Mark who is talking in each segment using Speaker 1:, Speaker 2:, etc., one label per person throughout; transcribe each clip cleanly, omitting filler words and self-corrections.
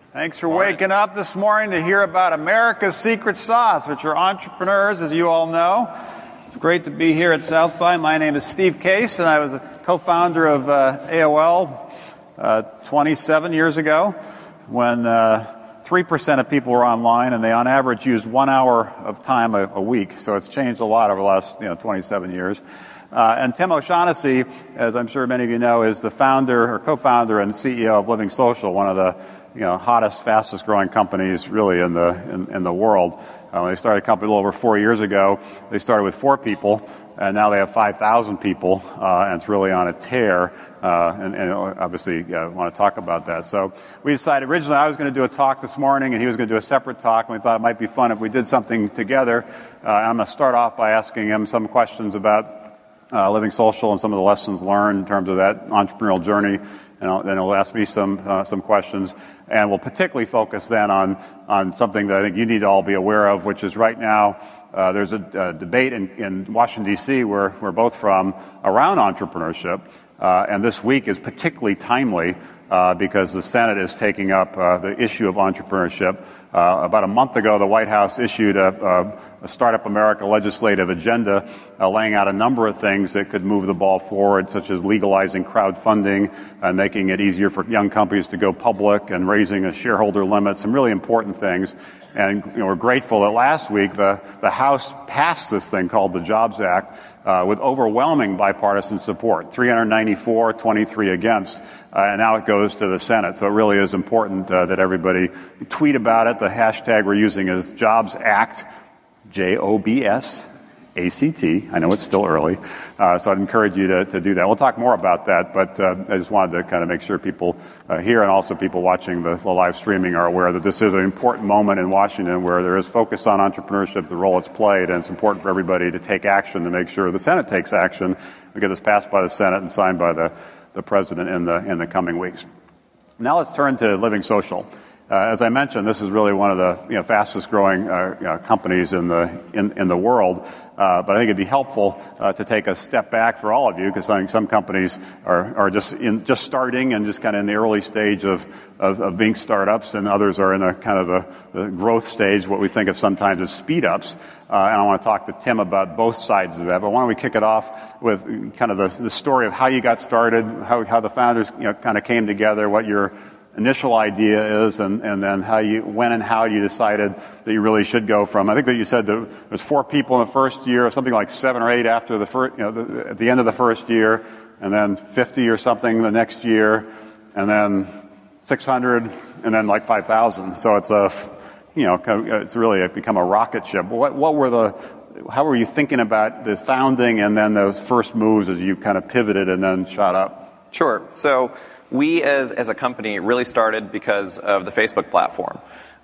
Speaker 1: Thanks for waking up this morning to hear about America's secret sauce, which are entrepreneurs, as you all know. It's great to be here at South by. My name is Steve Case, and I was a co-founder of AOL 27 years ago when 3% of people were online, and they on average used 1 hour of time a week. So it's changed a lot over the last 27 years. And Tim O'Shaughnessy, as I'm sure many of you know, is the founder or co-founder and CEO of Living Social, one of the hottest, fastest growing companies really in the world. When they started a company a little over 4 years ago, they started with 4 people, and now they have 5,000 people, and it's really on a tear. And obviously, want to talk about that. So we decided originally I was going to do a talk this morning, and he was going to do a separate talk. And we thought it might be fun if we did something together. I'm going to start off by asking him some questions about Living Social and some of the lessons learned in terms of that entrepreneurial journey. And then he'll ask me some questions, and we'll particularly focus then on something that I think you need to all be aware of, which is right now there's a debate in Washington, D.C., where we're both from, around entrepreneurship, and this week is particularly timely because the Senate is taking up the issue of entrepreneurship. About a month ago, the White House issued a Startup America legislative agenda laying out a number of things that could move the ball forward, such as legalizing crowdfunding and making it easier for young companies to go public and raising a shareholder limit, some really important things. And we're grateful that last week the House passed this thing called the Jobs Act with overwhelming bipartisan support, 394, 23 against, and now it goes to the Senate. So it really is important that everybody tweet about it. The hashtag we're using is Jobs Act, JOBS. ACT. I know it's still early, so I'd encourage you to do that. We'll talk more about that, but I just wanted to kind of make sure people here and also people watching the live streaming are aware that this is an important moment in Washington where there is focus on entrepreneurship, the role it's played, and it's important for everybody to take action to make sure the Senate takes action. We get this passed by the Senate and signed by the President in the coming weeks. Now let's turn to Living Social. As I mentioned, this is really one of the fastest growing companies in the world. But I think it'd be helpful to take a step back for all of you, because I think some companies are just starting and just kind of in the early stage of being startups, and others are in a kind of a growth stage, what we think of sometimes as speed ups. And I want to talk to Tim about both sides of that. But why don't we kick it off with kind of the story of how you got started, how the founders kind of came together, what your initial idea is, and then when and how you decided that you really should go from. I think that you said there was 4 people in the first year, something like 7 or 8 after the first, at the end of the first year, and then 50 or something the next year, and then 600, and then like 5,000. So it's it's really become a rocket ship. How were you thinking about the founding and then those first moves as you kind of pivoted and then shot up?
Speaker 2: Sure. So we as a company really started because of the Facebook platform.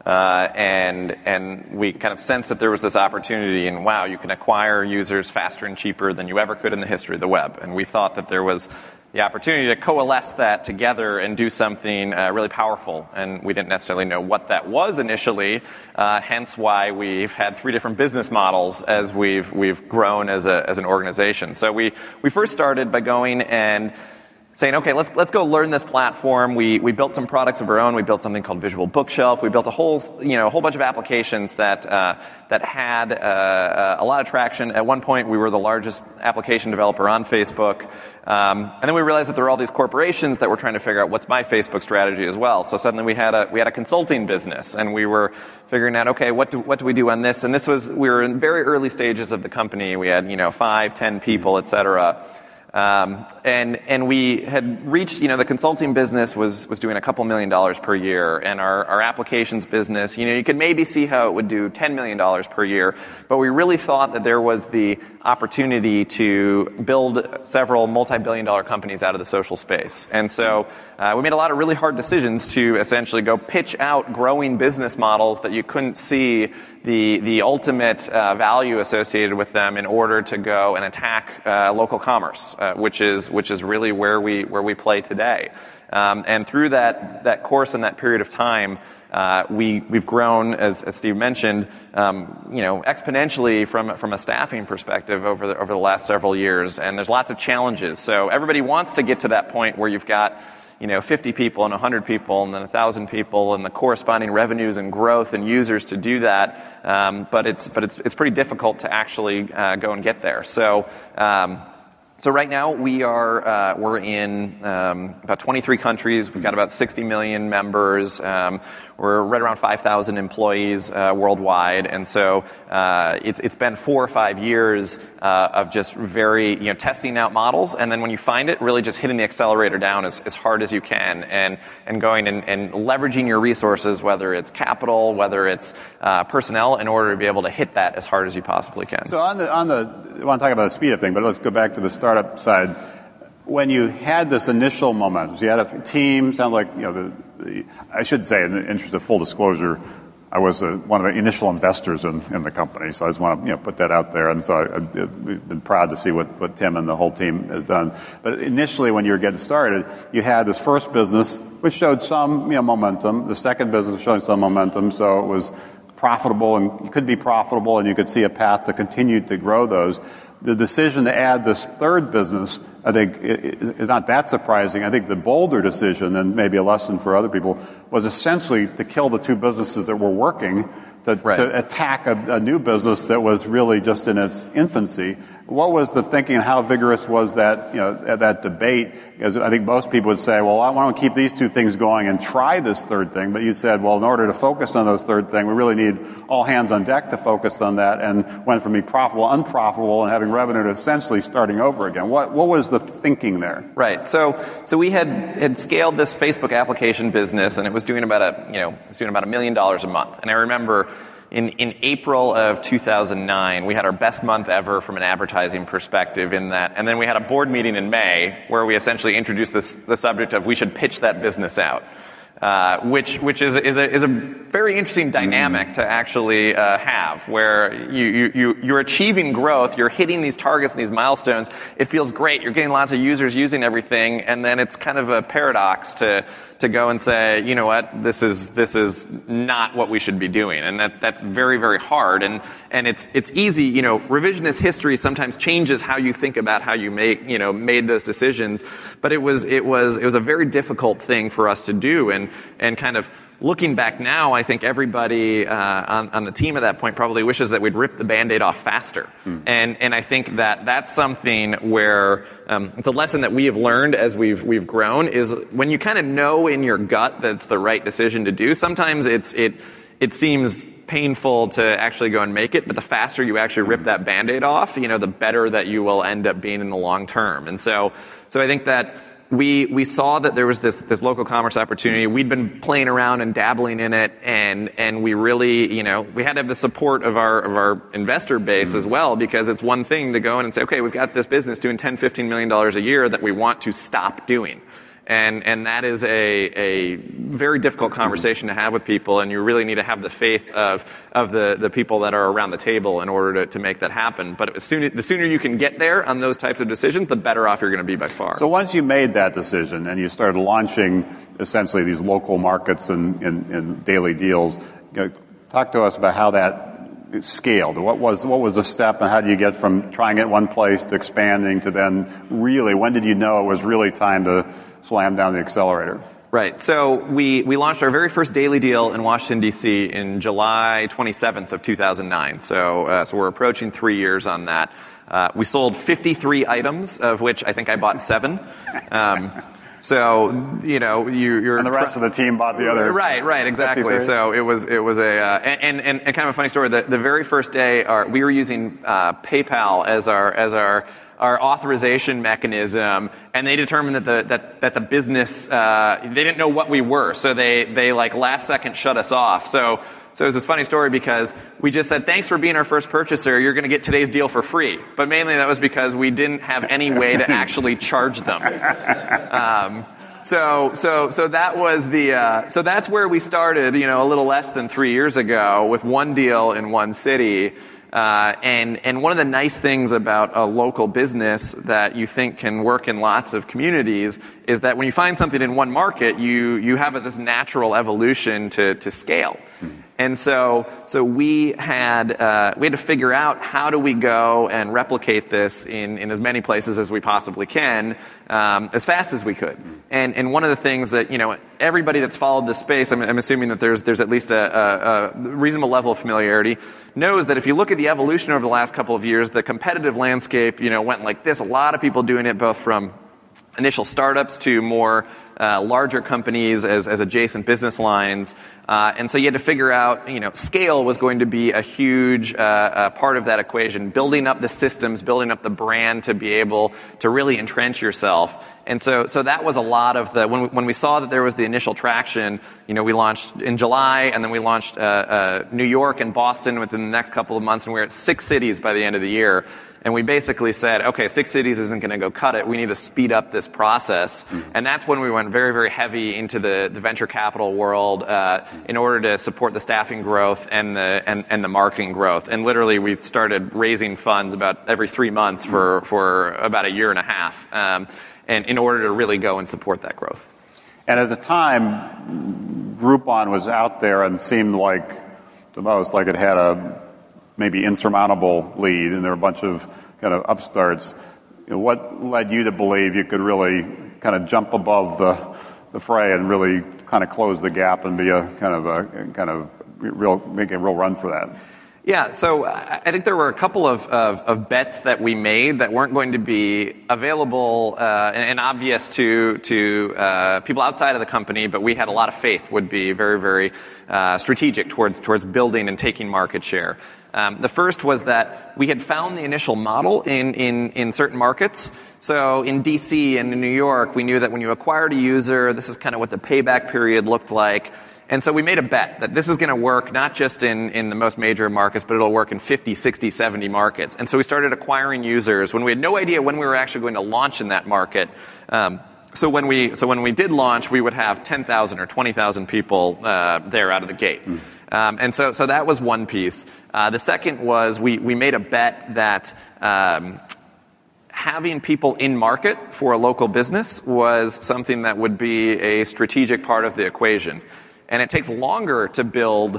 Speaker 2: And we kind of sensed that there was this opportunity, and wow, you can acquire users faster and cheaper than you ever could in the history of the web. And we thought that there was the opportunity to coalesce that together and do something really powerful. And we didn't necessarily know what that was initially, hence why we've had 3 different business models as we've grown as an organization. So we first started by going and saying, okay, let's go learn this platform. We built some products of our own. We built something called Visual Bookshelf. We built a whole bunch of applications that had a lot of traction. At one point, we were the largest application developer on Facebook. And then we realized that there were all these corporations that were trying to figure out what's my Facebook strategy as well. So suddenly we had a consulting business, and we were figuring out, okay, what do we do on this? And we were in very early stages of the company. We had 5, 10 people, et cetera. And we had reached, the consulting business was doing a couple $1 million per year, and our applications business, you could maybe see how it would do $10 million per year, but we really thought that there was the opportunity to build several multi-billion-dollar companies out of the social space. And so we made a lot of really hard decisions to essentially go pitch out growing business models that you couldn't see the ultimate value associated with them in order to go and attack local commerce, which is really where we play today. And through that course and that period of time, we've grown, as Steve mentioned, exponentially from a staffing perspective over the last several years. And there's lots of challenges. So everybody wants to get to that point where you've got 50 people and 100 people and then 1,000 people and the corresponding revenues and growth and users to do that. But it's pretty difficult to actually go and get there. So right now we're in about 23 countries. We've got about 60 million members. We're right around 5,000 employees worldwide, and so it's been 4 or 5 years of just very testing out models, and then when you find it, really just hitting the accelerator down as hard as you can, and going and leveraging your resources, whether it's capital, whether it's personnel, in order to be able to hit that as hard as you possibly can.
Speaker 1: So I want to talk about the speed up thing, but let's go back to the startup side. When you had this initial momentum, so you had a team, sound like, I should say, in the interest of full disclosure, I was one of the initial investors in the company, so I just want to put that out there. And so I've been proud to see what Tim and the whole team has done. But initially, when you were getting started, you had this first business, which showed some momentum. The second business showing some momentum, so it was profitable and could be profitable, and you could see a path to continue to grow those. The decision to add this third business, I think, is not that surprising. I think the bolder decision, and maybe a lesson for other people, was essentially to kill the two businesses that were working, to attack a new business that was really just in its infancy. What was the thinking, and how vigorous was that, that debate? Because I think most people would say, well, I want to keep these two things going and try this third thing. But you said, well, in order to focus on those third thing, we really need all hands on deck to focus on that, and went from being profitable, unprofitable, and having revenue to essentially starting over again. What was the thinking there?
Speaker 2: Right. So we had scaled this Facebook application business, and it was doing about $1 million a month. And I remember in April of 2009, we had our best month ever from an advertising perspective in that. And then we had a board meeting in May where we essentially introduced the subject of we should pitch that business out. Which is a very interesting dynamic to actually have, where you're achieving growth, you're hitting these targets and these milestones. It feels great. You're getting lots of users using everything, and then it's kind of a paradox to go and say, you know what, this is not what we should be doing, and that's very, very hard. And it's easy. Revisionist history sometimes changes how you think about how you made those decisions, but it was a very difficult thing for us to do. And kind of looking back now, I think everybody on the team at that point probably wishes that we'd rip the Band-Aid off faster. And I think that's something where it's a lesson that we have learned as we've grown, is when you kind of know in your gut that it's the right decision to do, sometimes it seems painful to actually go and make it, but the faster you actually rip that Band-Aid off, the better that you will end up being in the long term. And so I think that we saw that there was this local commerce opportunity. We'd been playing around and dabbling in it, and we really, we had to have the support of our investor base as well, because it's one thing to go in and say, okay, we've got this business doing $10, $15 million a year that we want to stop doing. And that is a very difficult conversation to have with people, and you really need to have the faith of the people that are around the table in order to make that happen. But the sooner you can get there on those types of decisions, the better off you're going to be by far.
Speaker 1: So once you made that decision and you started launching essentially these local markets and daily deals, talk to us about how that scaled. What was the step, and how do you get from trying it one place to expanding to then really, when did you know it was really time to slam down the accelerator?
Speaker 2: Right. So we launched our very first daily deal in Washington, D.C. in July 27th of 2009. So we're approaching 3 years on that. We sold 53 items, of which I think I bought 7. So, you're...
Speaker 1: And the rest of the team bought the other...
Speaker 2: Right, exactly. 53. So it was and kind of a funny story. The very first day, we were using PayPal as our authorization mechanism, and they determined that the business, they didn't know what we were, so they last second shut us off. So it was this funny story because we just said, thanks for being our first purchaser, you're going to get today's deal for free. But mainly that was because we didn't have any way to actually charge them. So that was so that's where we started, a little less than 3 years ago, with one deal in one city. And one of the nice things about a local business that you think can work in lots of communities is that when you find something in one market, you have this natural evolution to scale. And so we had to figure out how do we go and replicate this in as many places as we possibly can, as fast as we could. And one of the things that, everybody that's followed this space, I'm assuming that there's at least a reasonable level of familiarity, knows that if you look at the evolution over the last couple of years, the competitive landscape, went like this. A lot of people doing it, both from initial startups to more larger companies as adjacent business lines. And so you had to figure out, scale was going to be a huge part of that equation, building up the systems, building up the brand to be able to really entrench yourself. And so that was a lot of when we saw that there was the initial traction, we launched in July, and then we launched New York and Boston within the next couple of months, and we were at 6 cities by the end of the year. And we basically said, okay, 6 cities isn't going to go cut it. We need to speed up this process. And that's when we went very, very heavy into the venture capital world in order to support the staffing growth and the marketing growth. And literally, we started raising funds about every 3 months for about a year and a half, and in order to really go and support that growth.
Speaker 1: And at the time, Groupon was out there and seemed like the most like it had a maybe insurmountable lead, and there were a bunch of kind of upstarts. What led you to believe you could really kind of jump above the fray and really kind of close the gap and be make a real run for that?
Speaker 2: Yeah, so I think there were a couple of bets that we made that weren't going to be available and obvious to people outside of the company, but we had a lot of faith would be very, very strategic towards building and taking market share. The first was that we had found the initial model in certain markets. So in DC and in New York, we knew that when you acquired a user, this is kind of what the payback period looked like. And so we made a bet that this is going to work not just in the most major markets, but it'll work in 50, 60, 70 markets. And so we started acquiring users when we had no idea when we were actually going to launch in that market. So when we did launch, we would have 10,000 or 20,000 people there out of the gate. And so that was one piece. The second was we made a bet that having people in market for a local business was something that would be a strategic part of the equation. And it takes longer to build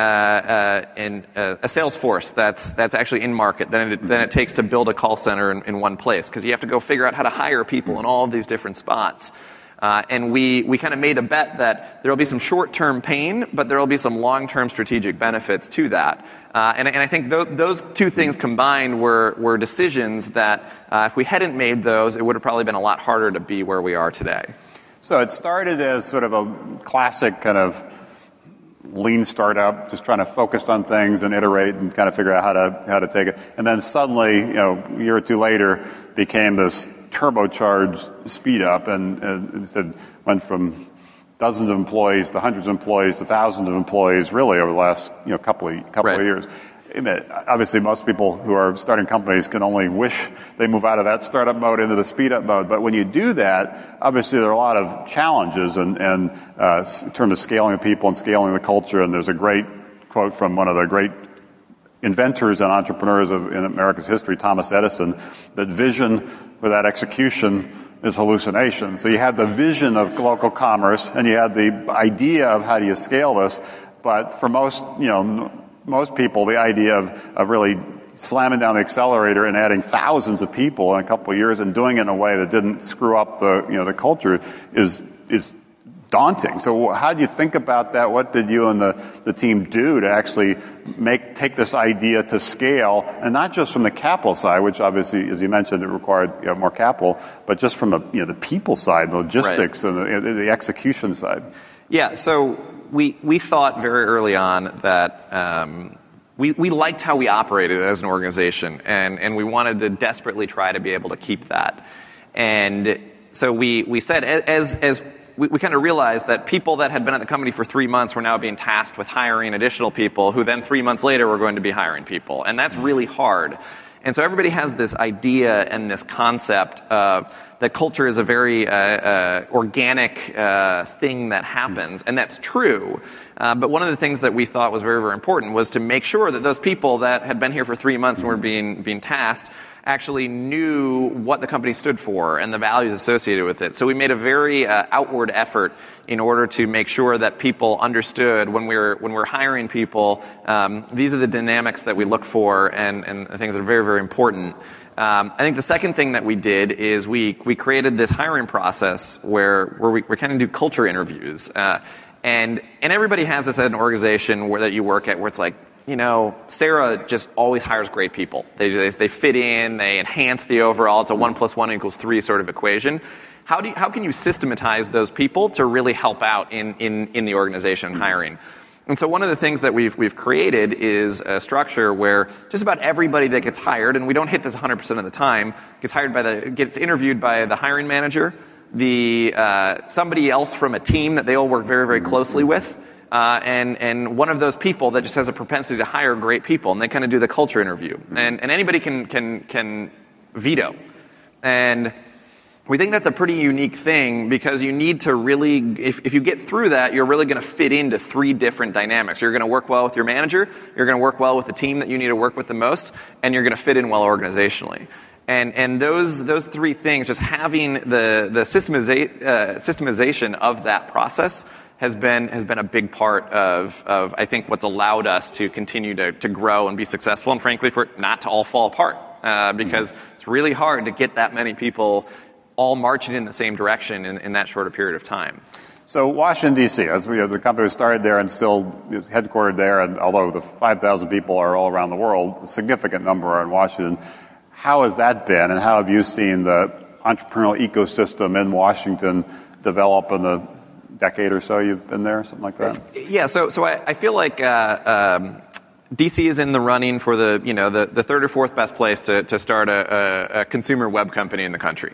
Speaker 2: a sales force that's actually in market than it takes to build a call center in one place, because you have to go figure out how to hire people in all of these different spots. And we kind of made a bet that there will be some short-term pain, but there will be some long-term strategic benefits to that. And I think those two things combined were decisions that if we hadn't made those, it would have probably been a lot harder to be where we are today.
Speaker 1: So it started as sort of a classic kind of lean startup, just trying to focus on things and iterate and kind of figure out how to take it. And then suddenly, a year or two later, became this turbocharged speed up, and said went from dozens of employees to hundreds of employees to thousands of employees, really over the last couple of years. Obviously, most people who are starting companies can only wish they move out of that startup mode into the speed up mode. But when you do that, obviously there are a lot of challenges and in terms of scaling the people and scaling the culture. And there's a great quote from one of the great inventors and entrepreneurs in America's history, Thomas Edison, that vision without execution is hallucination. So you had the vision of local commerce and you had the idea of how do you scale this, but for most people, the idea of really slamming down the accelerator and adding thousands of people in a couple of years and doing it in a way that didn't screw up the culture is daunting. So how do you think about that? What did you and the team do to actually take this idea to scale, and not just from the capital side, which obviously, as you mentioned, it required more capital, but just from the people side, the logistics, right, and the execution side?
Speaker 2: Yeah. So we thought very early on that we liked how we operated as an organization, and we wanted to desperately try to be able to keep that. And so we said, as we kind of realized that people that had been at the company for 3 months were now being tasked with hiring additional people who then 3 months later were going to be hiring people. And that's really hard. And so everybody has this idea and this concept of that culture is a very organic thing that happens, and that's true. But one of the things that we thought was very, very important was to make sure that those people that had been here for 3 months and were being tasked actually knew what the company stood for and the values associated with it. So we made a very outward effort in order to make sure that people understood when we're hiring people, these are the dynamics that we look for and things that are very, very important. I think the second thing that we did is we created this hiring process where we kind of do culture interviews. And everybody has this at an organization that you work at where it's like, Sarah just always hires great people. They fit in, they enhance the overall. It's a 1 + 1 = 3 sort of equation. How can you systematize those people to really help out in the organization hiring? And so one of the things that we've created is a structure where just about everybody that gets hired, and we don't hit this 100% of the time, gets interviewed by the hiring manager, somebody else from a team that they all work very, very closely with. And one of those people that just has a propensity to hire great people, and they kind of do the culture interview. And anybody can veto. And we think that's a pretty unique thing because you need to really, if you get through that, you're really going to fit into 3 different dynamics. You're going to work well with your manager, you're going to work well with the team that you need to work with the most, and you're going to fit in well organizationally. And those 3 things, just having the systemization of that process has been a big part of I think what's allowed us to continue to grow and be successful, and frankly for it not to all fall apart because it's really hard to get that many people all marching in the same direction in that short a period of time.
Speaker 1: So Washington, D.C., the company started there and still is headquartered there, and although the 5,000 people are all around the world, a significant number are in Washington. How has that been, and how have you seen the entrepreneurial ecosystem in Washington develop in the decade or so you've been there, something like that?
Speaker 2: Yeah, so I feel like DC is in the running for the third or fourth best place to start a consumer web company in the country.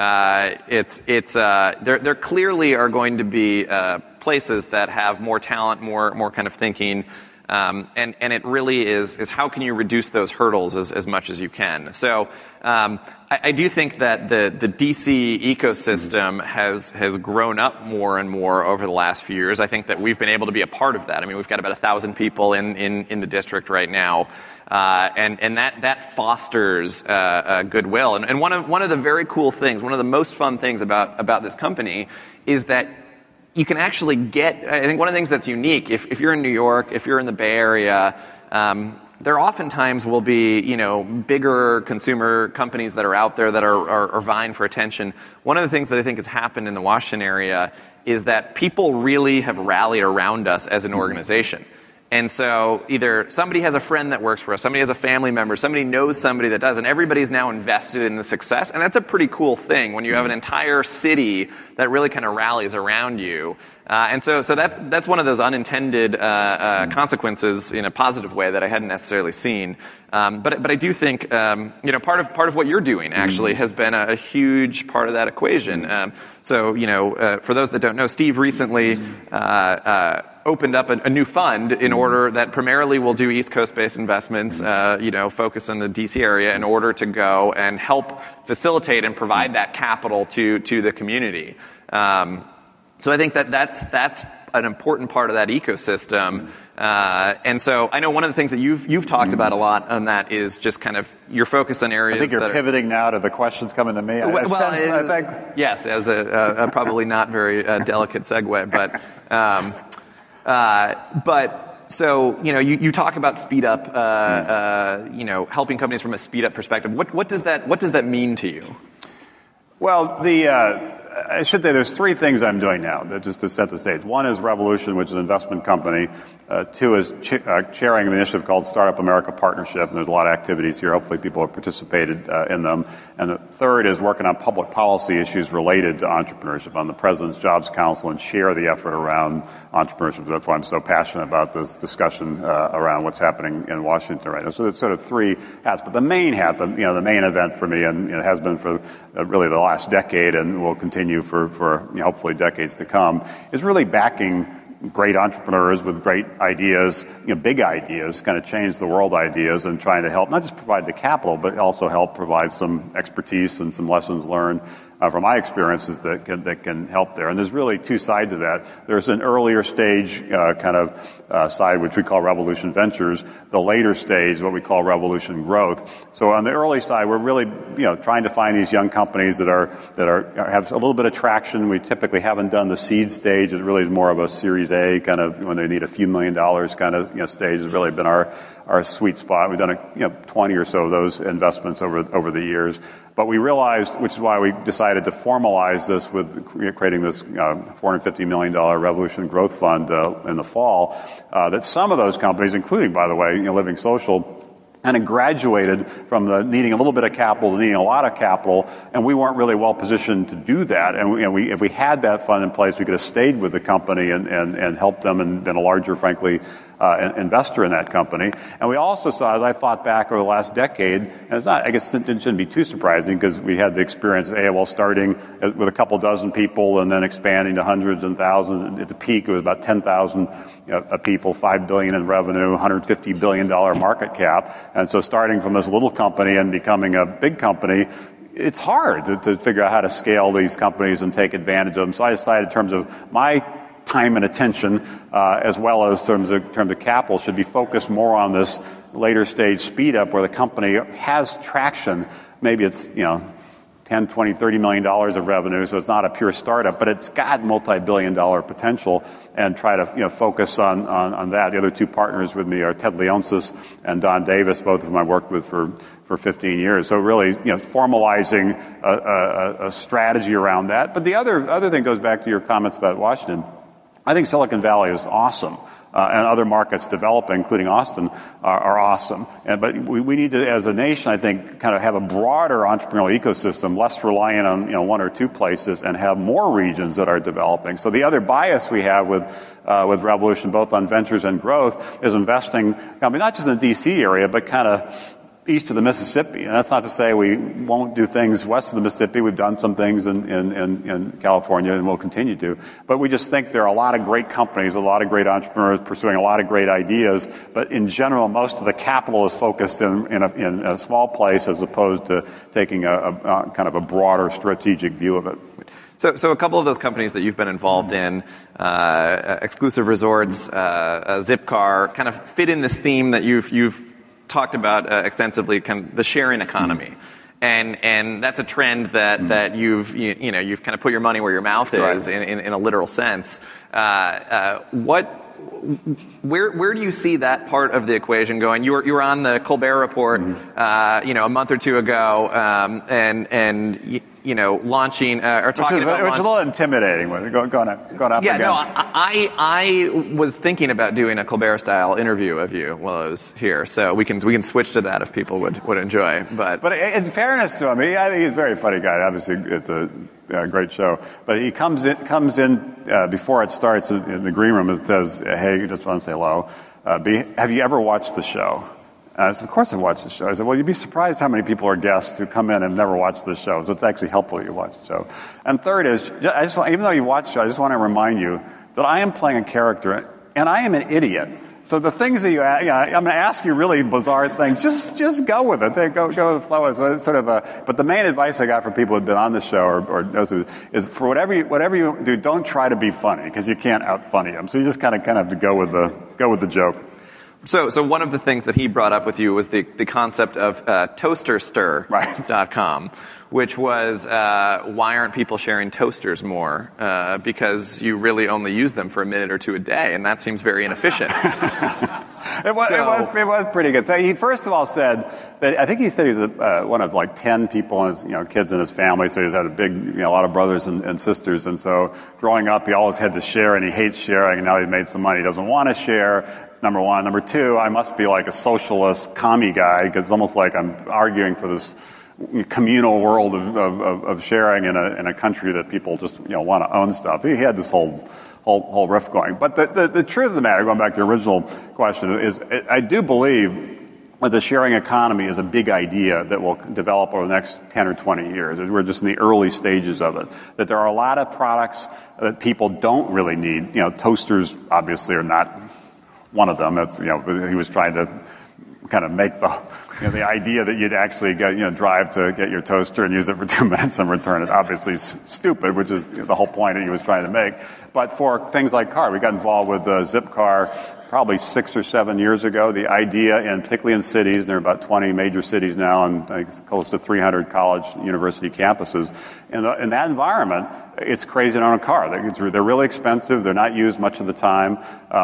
Speaker 2: There clearly are going to be places that have more talent, more kind of thinking. And it really is how can you reduce those hurdles as much as you can. So I do think that the DC ecosystem has grown up more and more over the last few years. I think that we've been able to be a part of that. I mean, we've got about 1,000 people in the district right now. And that fosters goodwill. And one of the very cool things, one of the most fun things about this company is that you can actually get, I think one of the things that's unique, if you're in New York, if you're in the Bay Area, there oftentimes will be, bigger consumer companies that are out there that are vying for attention. One of the things that I think has happened in the Washington area is that people really have rallied around us as an organization. And so either somebody has a friend that works for us, somebody has a family member, somebody knows somebody that does, and everybody's now invested in the success. And that's a pretty cool thing when you have an entire city that really kind of rallies around you. And so that's one of those unintended consequences in a positive way that I hadn't necessarily seen. But I do think part of what you're doing actually has been a huge part of that equation. So for those that don't know, Steve recently opened up a new fund in order that primarily will do East Coast-based investments, focused on the DC area in order to go and help facilitate and provide that capital to the community. So I think that's an important part of that ecosystem. And so I know one of the things that you've talked about a lot on that is just kind of you're focused on areas.
Speaker 1: I think you're pivoting now to the questions coming to me. I think.
Speaker 2: Yes, as a probably not very delicate segue, but so you talk about speed up, helping companies from a speed up perspective. What does that mean to you?
Speaker 1: Well, I should say there's 3 things I'm doing now, just to set the stage. One is Revolution, which is an investment company. 2 is chairing an initiative called Startup America Partnership, and there's a lot of activities here. Hopefully people have participated in them. And the 3rd is working on public policy issues related to entrepreneurship on the President's Jobs Council and share the effort around entrepreneurship. That's why I'm so passionate about this discussion around what's happening in Washington right now. So it's sort of 3 hats. But the main hat, the main event for me, and it has been for really the last decade and will continue for hopefully decades to come, is really backing great entrepreneurs with great ideas, big ideas, kind of change the world ideas, and trying to help not just provide the capital, but also help provide some expertise and some lessons learned from my experiences that can help there. And there's really two sides of that. There's an earlier stage side, which we call Revolution Ventures, the later stage, what we call Revolution Growth. So on the early side, we're really trying to find these young companies that have a little bit of traction. We typically haven't done the seed stage. It really is more of a Series A kind of when they need a few $1 million kind of stage has really been our sweet spot. We've done 20 or so of those investments over the years. But we realized, which is why we decided to formalize this with creating this $450 million Revolution Growth Fund in the fall, that some of those companies, including, by the way, Living Social, kind of graduated from needing a little bit of capital to needing a lot of capital, and we weren't really well positioned to do that. And if we had that fund in place, we could have stayed with the company and helped them and been a larger, frankly, investor in that company. And we also saw, as I thought back over the last decade, and I guess it shouldn't be too surprising because we had the experience of AOL starting with a couple dozen people and then expanding to hundreds and thousands. At the peak, it was about 10,000 people, $5 billion in revenue, $150 billion market cap. And so starting from this little company and becoming a big company, it's hard to figure out how to scale these companies and take advantage of them. So I decided in terms of my time and attention, as well as in terms of capital, should be focused more on this later stage speed up where the company has traction. Maybe it's 10, 20, $30 million of revenue, so it's not a pure startup, but it's got multi-billion-dollar potential, and try to focus on that. The other two partners with me are Ted Leonsis and Don Davis, both of whom I worked with for 15 years. So really, formalizing a strategy around that. But the other thing goes back to your comments about Washington. I think Silicon Valley is awesome. And other markets developing, including Austin, are awesome. But we need to, as a nation, I think, kind of have a broader entrepreneurial ecosystem, less reliant on one or two places, and have more regions that are developing. So the other bias we have with Revolution, both on ventures and growth, is investing, not just in the D.C. area, but kind of east of the Mississippi. And that's not to say we won't do things west of the Mississippi. We've done some things in California and we'll continue to. But we just think there are a lot of great companies, a lot of great entrepreneurs pursuing a lot of great ideas. But in general, most of the capital is focused in a small place as opposed to taking a kind of a broader strategic view of it.
Speaker 2: So a couple of those companies that you've been involved in, Exclusive Resorts, Zipcar, kind of fit in this theme that you've talked about extensively, kind of the sharing economy. And that's a trend that you've kind of put your money where your mouth is, right, in a literal sense. Where do you see that part of the equation going? You were on the Colbert Report, a month or two ago, and launching or talking about.
Speaker 1: It's a little intimidating when going up against.
Speaker 2: Yeah, no, I was thinking about doing a Colbert-style interview of you while I was here, so we can switch to that if people would enjoy. But
Speaker 1: in fairness to him, I think he's a very funny guy. Obviously, it's a great show. But he comes in before it starts in the green room and says, "Hey, just want to say hello. Have you ever watched the show?" I said, "Of course I've watched the show." I said, "Well, you'd be surprised how many people are guests who come in and have never watched the show. So it's actually helpful you watch the show." And third is, even though you watch the show, I just want to remind you that I am playing a character and I am an idiot. So the things that I'm going to ask you really bizarre things. Just go with it. Go with the flow. So it's sort of but the main advice I got from people who've been on the show or is for whatever you do, don't try to be funny because you can't out funny them. So you just kind of have to go with the joke.
Speaker 2: So one of the things that he brought up with you was the concept of toasterstir.com, which was why aren't people sharing toasters more? Because you really only use them for a minute or two a day, and that seems very inefficient.
Speaker 1: It was pretty good. So he first of all said that I think he said he was one of like 10 people, and his, kids in his family. So he's had a lot of brothers and sisters, and so growing up, he always had to share, and he hates sharing. And now he's made some money, he doesn't want to share. Number one. Number two, I must be like a socialist commie guy because it's almost like I'm arguing for this communal world of sharing in a country that people just want to own stuff. He had this whole riff going. But the truth of the matter, going back to the original question, is I do believe that the sharing economy is a big idea that will develop over the next 10 or 20 years. We're just in the early stages of it. That there are a lot of products that people don't really need. Toasters obviously are not one of them. It's, he was trying to kind of make the the idea that you'd actually drive to get your toaster and use it for 2 minutes and return it obviously is stupid, which is the whole point that he was trying to make. But for things like car, we got involved with Zipcar probably 6 or 7 years ago. The idea, and particularly in cities, there are about 20 major cities now and close to 300 college university campuses. In that environment, it's crazy to own a car. They're really expensive. They're not used much of the time,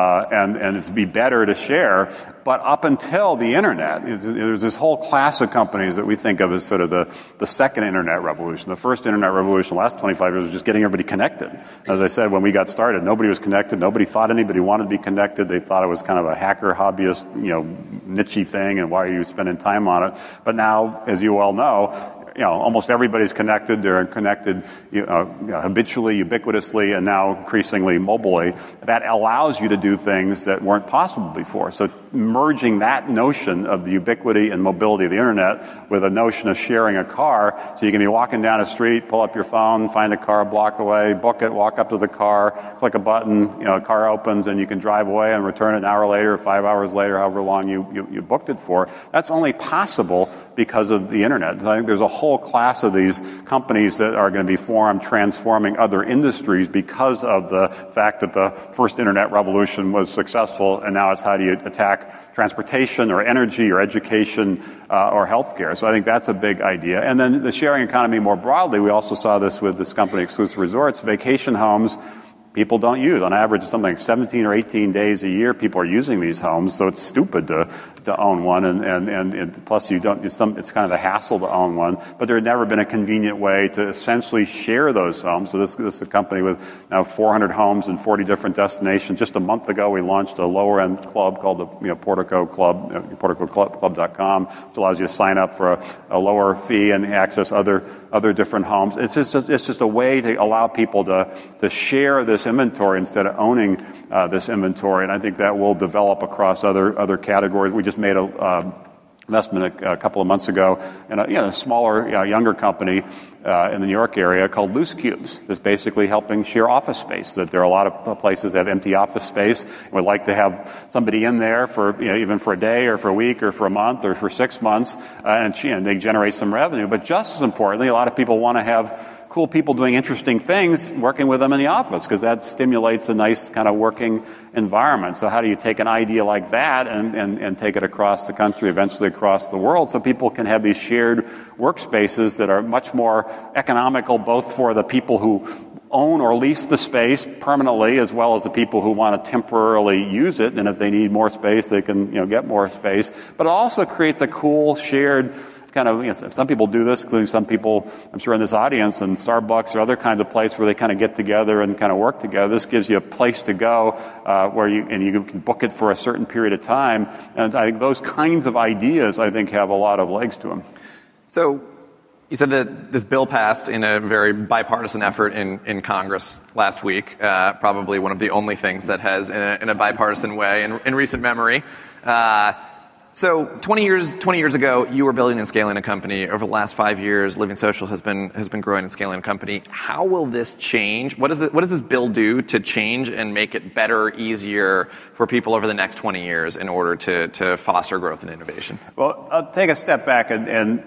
Speaker 1: and it'd be better to share. But up until the internet, there's this whole class of companies that we think of as sort of the second internet revolution. The first internet revolution, the last 25 years, was just getting everybody connected. As I said, when we got started, nobody was connected. Nobody thought anybody wanted to be connected. They thought it was kind of a hacker hobbyist, niche-y thing, and why are you spending time on it? But now, as you all know, almost everybody's connected. They're connected habitually, ubiquitously, and now increasingly mobilely. That allows you to do things that weren't possible before. So merging that notion of the ubiquity and mobility of the internet with a notion of sharing a car, so you can be walking down a street, pull up your phone, find a car a block away, book it, walk up to the car, click a button, a car opens, and you can drive away and return it an hour later, 5 hours later, however long you booked it for. That's only possible because of the internet. So I think there's a whole class of these companies that are going to be formed, transforming other industries because of the fact that the first internet revolution was successful, and now it's how do you attack transportation or energy or education or healthcare. So I think that's a big idea. And then the sharing economy more broadly, we also saw this with this company, Exclusive Resorts. Vacation homes people don't use. On average, something like 17 or 18 days a year, people are using these homes, so it's stupid to own one, and plus it's kind of a hassle to own one, but there had never been a convenient way to essentially share those homes. So this is a company with now 400 homes in 40 different destinations. Just a month ago, we launched a lower-end club called the Portico Club, porticoclub.com, which allows you to sign up for a lower fee and access other different homes. It's just a way to allow people to share this inventory instead of owning this inventory, and I think that will develop across other categories. We just made a investment a couple of months ago in a smaller, younger company in the New York area called Loose Cubes. That's basically helping share office space. That there are a lot of places that have empty office space and would like to have somebody in there for even for a day or for a week or for a month or for 6 months, and they generate some revenue. But just as importantly, a lot of people want to have cool people doing interesting things, working with them in the office, because that stimulates a nice kind of working environment. So how do you take an idea like that and take it across the country, eventually across the world, so people can have these shared workspaces that are much more economical, both for the people who own or lease the space permanently, as well as the people who want to temporarily use it, and if they need more space, they can get more space. But it also creates a cool shared kind of, some people do this, including some people, I'm sure, in this audience, and Starbucks or other kinds of places where they kind of get together and kind of work together. This gives you a place to go where you can book it for a certain period of time. And I think those kinds of ideas, I think, have a lot of legs to them.
Speaker 2: So you said that this bill passed in a very bipartisan effort in Congress last week, probably one of the only things that has in a bipartisan way in recent memory. So 20 years ago, you were building and scaling a company. Over the last 5 years, Living Social has been growing and scaling a company. How will this change? What does this bill do to change and make it better, easier for people over the next 20 years in order to foster growth and innovation?
Speaker 1: Well, I'll take a step back, and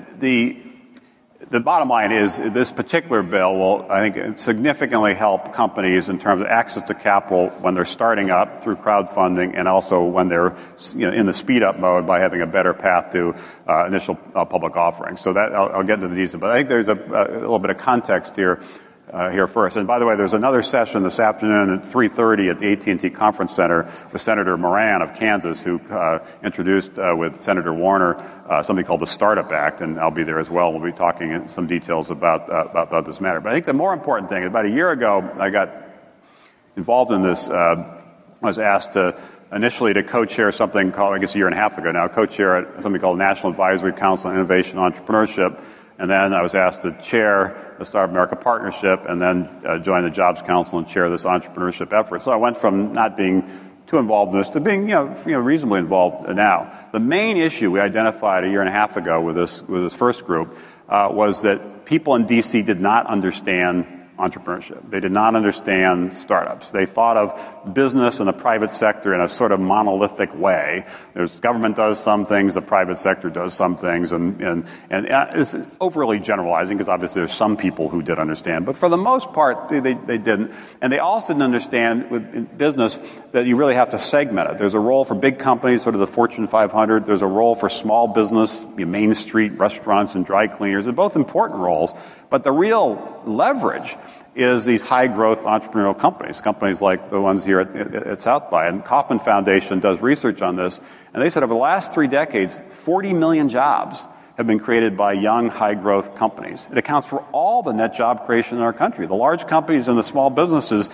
Speaker 1: the bottom line is this particular bill will, I think, significantly help companies in terms of access to capital when they're starting up through crowdfunding, and also when they're in the speed up mode by having a better path to initial public offerings. So that I'll get into the details, but I think there's a little bit of context here first. And by the way, there's another session this afternoon at 3:30 at the AT&T Conference Center with Senator Moran of Kansas, who introduced with Senator Warner something called the Startup Act, and I'll be there as well. We'll be talking in some details about this matter. But I think the more important thing, about a year ago, I got involved in this. I was asked initially to co-chair something called, I guess a year and a half ago now, co-chair something called National Advisory Council on Innovation and Entrepreneurship. And then I was asked to chair the Startup America Partnership, and then join the Jobs Council and chair this entrepreneurship effort. So I went from not being too involved in this to being reasonably involved now. The main issue we identified a year and a half ago with this first group was that people in D.C. did not understand entrepreneurship. They did not understand startups. They thought of business and the private sector in a sort of monolithic way. There's government does some things, the private sector does some things, and it's overly generalizing because obviously there's some people who did understand, but for the most part they didn't. And they also didn't understand in business that you really have to segment it. There's a role for big companies, sort of the Fortune 500. There's a role for small business, Main Street restaurants and dry cleaners. They're both important roles, but the real leverage is these high-growth entrepreneurial companies like the ones here at South by. And Kauffman Foundation does research on this, and they said over the last 3 decades, 40 million jobs have been created by young, high-growth companies. It accounts for all the net job creation in our country. The large companies and the small businesses,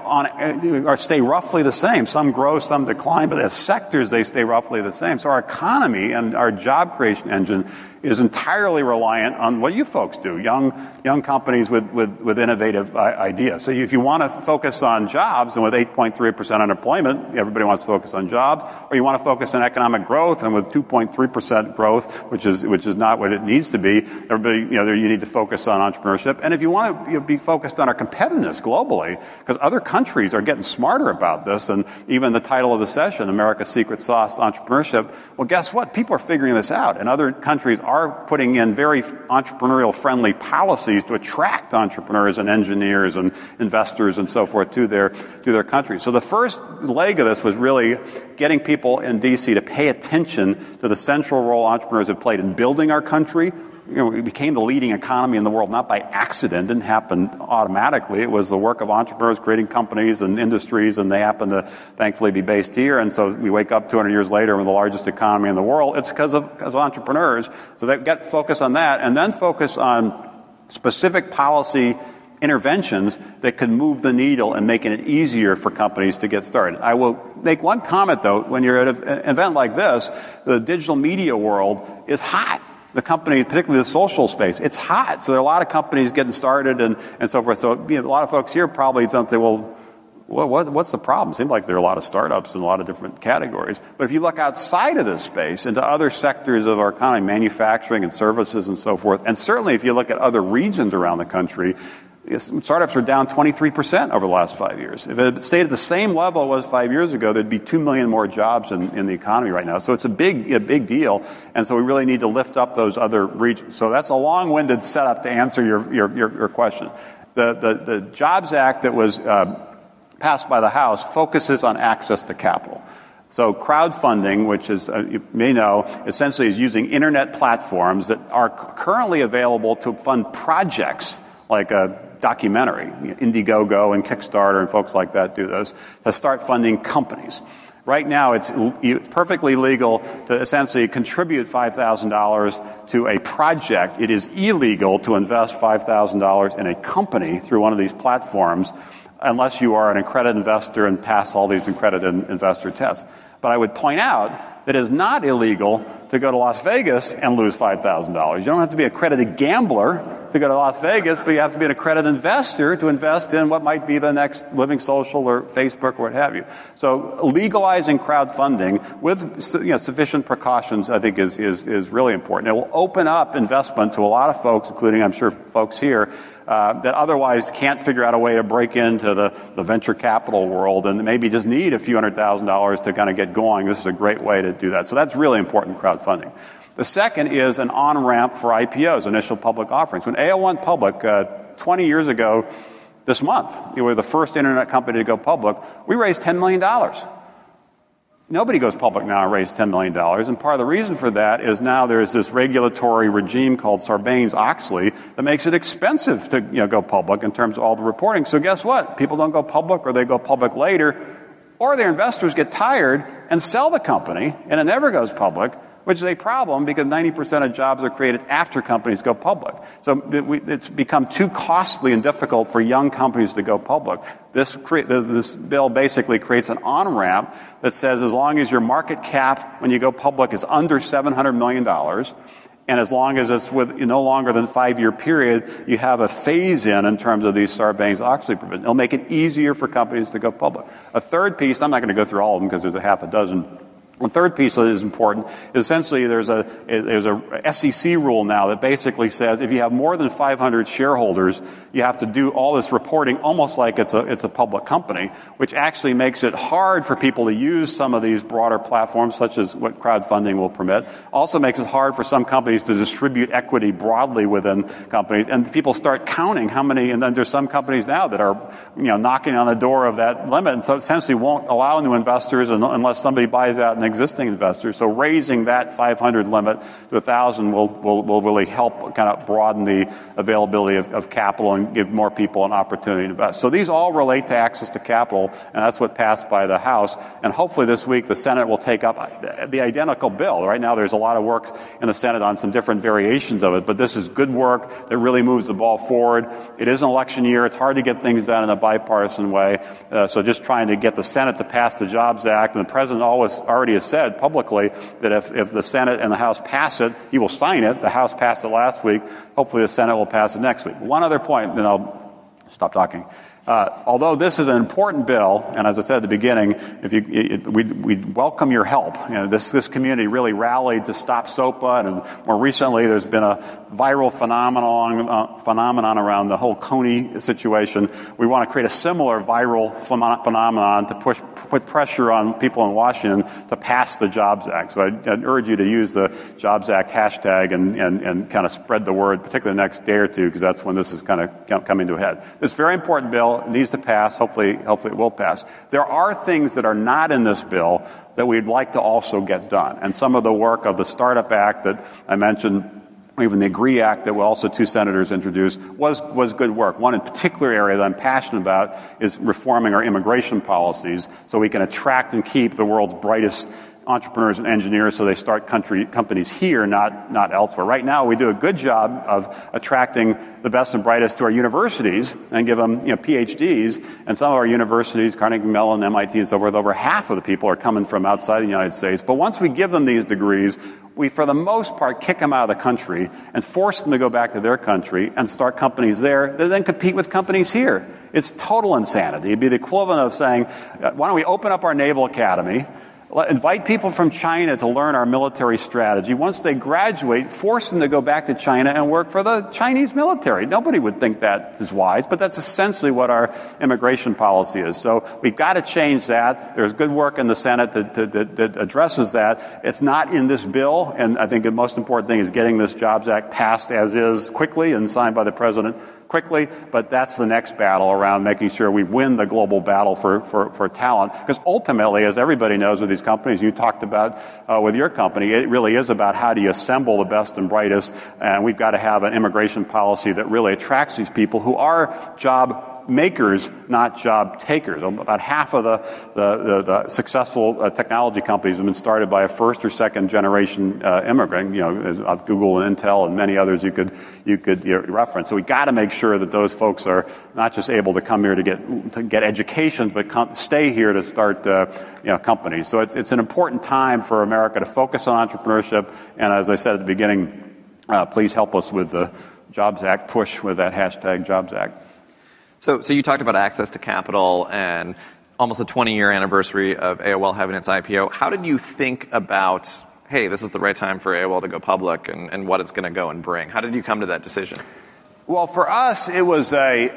Speaker 1: stay roughly the same. Some grow, some decline, but as sectors, they stay roughly the same. So our economy and our job creation engine is entirely reliant on what you folks do, young companies with innovative ideas. So if you want to focus on jobs, and with 8.3% unemployment, everybody wants to focus on jobs, or you want to focus on economic growth, and with 2.3% growth, which is not what it needs to be, everybody, you need to focus on entrepreneurship. And if you want to be focused on our competitiveness globally, because other countries are getting smarter about this, and even the title of the session, America's Secret Sauce, Entrepreneurship, well, guess what? People are figuring this out, and other countries are putting in very entrepreneurial-friendly policies to attract entrepreneurs and engineers and investors and so forth to their countries. So the first leg of this was really getting people in D.C. to pay attention to the central role entrepreneurs have played in building our country. We became the leading economy in the world, not by accident. It didn't happen automatically. It was the work of entrepreneurs creating companies and industries, and they happen to, thankfully, be based here. And so we wake up 200 years later with the largest economy in the world. It's because of entrepreneurs. So they get focus on that, and then focus on specific policy interventions that can move the needle and making it easier for companies to get started. I will make one comment, though. When you're at an event like this, the digital media world is hot. The company, particularly the social space, it's hot. So there are a lot of companies getting started and so forth. So a lot of folks here probably think, what's the problem? It seems like there are a lot of startups in a lot of different categories. But if you look outside of this space into other sectors of our economy, manufacturing and services and so forth, and certainly if you look at other regions around the country, startups are down 23% over the last 5 years. If it stayed at the same level it was 5 years ago, there'd be 2 million more jobs in the economy right now. So it's a big deal. And so we really need to lift up those other regions. So that's a long-winded setup to answer your question. The Jobs Act that was passed by the House focuses on access to capital. So crowdfunding, which is, you may know, essentially is using internet platforms that are currently available to fund projects like a documentary. Indiegogo and Kickstarter and folks like that do those, to start funding companies. Right now, it's perfectly legal to essentially contribute $5,000 to a project. It is illegal to invest $5,000 in a company through one of these platforms unless you are an accredited investor and pass all these accredited investor tests. But I would point out that it is not illegal to go to Las Vegas and lose $5,000. You don't have to be an accredited gambler to go to Las Vegas, but you have to be an accredited investor to invest in what might be the next Living Social or Facebook or what have you. So legalizing crowdfunding with sufficient precautions, I think, is really important. It will open up investment to a lot of folks, including, I'm sure, folks here, that otherwise can't figure out a way to break into the venture capital world and maybe just need a few $100,000 to kind of get going. This is a great way to do that. So that's really important, crowdfunding. The second is an on-ramp for IPOs, initial public offerings. When AOL went public 20 years ago this month, we were the first internet company to go public, we raised $10 million. Nobody goes public now and raises $10 million, and part of the reason for that is now there's this regulatory regime called Sarbanes-Oxley that makes it expensive to go public in terms of all the reporting. So guess what? People don't go public, or they go public later, or their investors get tired and sell the company, and it never goes public, which is a problem because 90% of jobs are created after companies go public. So it's become too costly and difficult for young companies to go public. This bill basically creates an on-ramp that says as long as your market cap when you go public is under $700 million, and as long as it's with no longer than a 5-year period, you have a phase-in in terms of these Sarbanes-Oxley provisions. It'll make it easier for companies to go public. A third piece, I'm not going to go through all of them because there's a half a dozen The third piece that is important is essentially there's a SEC rule now that basically says if you have more than 500 shareholders, you have to do all this reporting almost like it's a public company, which actually makes it hard for people to use some of these broader platforms, such as what crowdfunding will permit. Also makes it hard for some companies to distribute equity broadly within companies, and people start counting how many. And then there's some companies now that are knocking on the door of that limit, and so essentially won't allow new investors unless somebody buys out an existing investor. So raising that 500 limit to 1,000 will really help kind of broaden the availability of capital and give more people an opportunity to invest. So these all relate to access to capital, and that's what passed by the House. And hopefully this week the Senate will take up the identical bill. Right now there's a lot of work in the Senate on some different variations of it, but this is good work that really moves the ball forward. It is an election year. It's hard to get things done in a bipartisan way. So just trying to get the Senate to pass the Jobs Act, and the President already has said publicly that if the Senate and the House pass it, he will sign it. The House passed it last week. Hopefully the Senate will pass it next week. One other point, then I'll stop talking. Although this is an important bill, and as I said at the beginning, we'd welcome your help. This community really rallied to stop SOPA, and more recently there's been a viral phenomenon around the whole Coney situation. We want to create a similar viral phenomenon to put pressure on people in Washington to pass the Jobs Act. So I'd urge you to use the Jobs Act hashtag and kind of spread the word, particularly the next day or two, because that's when this is kind of coming to a head. This very important bill needs to pass. Hopefully it will pass. There are things that are not in this bill that we'd like to also get done. And some of the work of the Startup Act that I mentioned, even the AGREE Act that also two senators introduced, was good work. One in particular area that I'm passionate about is reforming our immigration policies so we can attract and keep the world's brightest entrepreneurs and engineers so they start companies here, not elsewhere. Right now, we do a good job of attracting the best and brightest to our universities and give them PhDs. And some of our universities, Carnegie Mellon, MIT, and so forth, over half of the people are coming from outside the United States. But once we give them these degrees, we, for the most part, kick them out of the country and force them to go back to their country and start companies there that then compete with companies here. It's total insanity. It'd be the equivalent of saying, why don't we open up our Naval Academy, invite people from China to learn our military strategy. Once they graduate, force them to go back to China and work for the Chinese military. Nobody would think that is wise, but that's essentially what our immigration policy is. So we've got to change that. There's good work in the Senate that addresses that. It's not in this bill, and I think the most important thing is getting this Jobs Act passed as is quickly and signed by the President quickly, but that's the next battle around making sure we win the global battle for talent. Because ultimately, as everybody knows with these companies, you talked about with your company, it really is about how do you assemble the best and brightest, and we've got to have an immigration policy that really attracts these people who are job makers, not job takers. About half of the successful technology companies have been started by a first or second generation immigrant. Google and Intel and many others you could reference. So we got to make sure that those folks are not just able to come here to get education, but stay here to start companies. So it's an important time for America to focus on entrepreneurship. And as I said at the beginning, please help us with the Jobs Act push with that hashtag Jobs Act.
Speaker 2: So you talked about access to capital and almost the 20-year anniversary of AOL having its IPO. How did you think about, hey, this is the right time for AOL to go public and what it's going to go and bring? How did you come to that decision?
Speaker 1: Well, for us, it was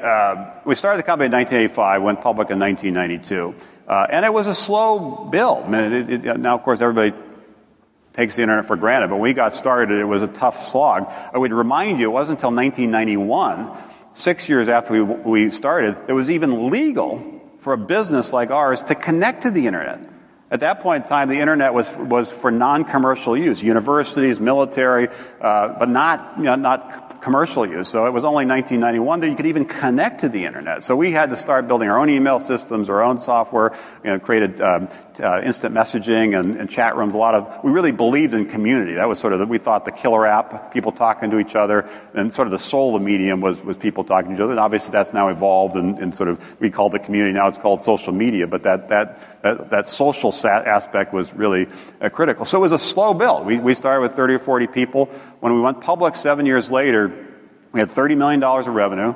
Speaker 1: we started the company in 1985, went public in 1992. And it was a slow build. I mean, now, of course, everybody takes the internet for granted, but when we got started, it was a tough slog. I would remind you, it wasn't until 1991, 6 years after we started, it was even legal for a business like ours to connect to the internet. At that point in time, the internet was for non-commercial use, universities, military, but not commercial use. So it was only 1991 that you could even connect to the internet. So we had to start building our own email systems, our own software, created instant messaging and chat rooms. We really believed in community. That was sort of we thought the killer app, people talking to each other, and sort of the soul of the medium was people talking to each other. And obviously that's now evolved and sort of we called it community. Now it's called social media. But that social aspect was really critical. So it was a slow build. We started with 30 or 40 people. When we went public 7 years later, we had $30 million of revenue,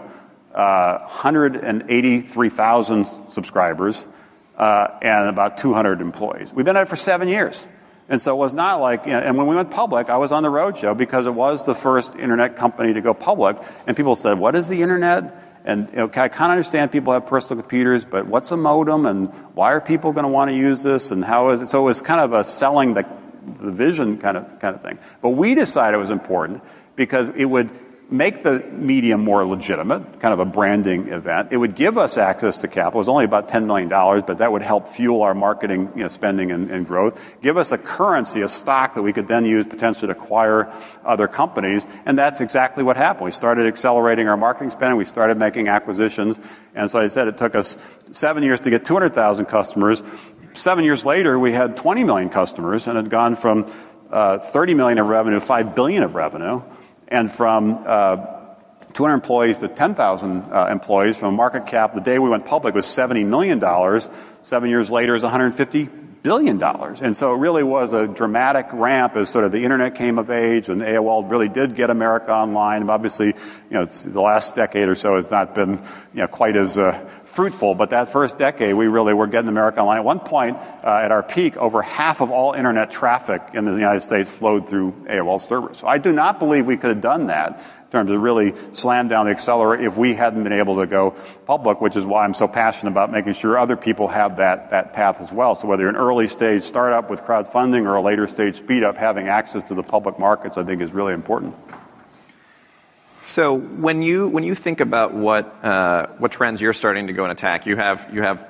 Speaker 1: 183,000 subscribers, and about 200 employees. We've been at it for 7 years. And so it was not like, and when we went public, I was on the roadshow because it was the first internet company to go public. And people said, what is the internet? And I kind of understand people have personal computers, but what's a modem? And why are people going to want to use this? And how is it? So it was kind of a selling the vision kind of thing. But we decided it was important because it would make the medium more legitimate, kind of a branding event. It would give us access to capital. It was only about $10 million, but that would help fuel our marketing spending and growth. Give us a currency, a stock that we could then use potentially to acquire other companies. And that's exactly what happened. We started accelerating our marketing spending. We started making acquisitions. And so I said it took us 7 years to get 200,000 customers. 7 years later, we had 20 million customers and had gone from 30 million of revenue to 5 billion of revenue. And from 200 employees to 10,000 employees, from a market cap, the day we went public was $70 million. 7 years later is $150 billion. And so it really was a dramatic ramp as sort of the internet came of age, and AOL really did get America online. And obviously, it's the last decade or so has not been quite as fruitful, but that first decade we really were getting America online. At one point, at our peak, over half of all internet traffic in the United States flowed through AOL servers. So I do not believe we could have done that in terms of really slam down the accelerator if we hadn't been able to go public, which is why I'm so passionate about making sure other people have that path as well. So whether you're an early stage startup with crowdfunding or a later stage speed up, having access to the public markets I think is really important.
Speaker 2: So when you think about what trends you're starting to go and attack, you have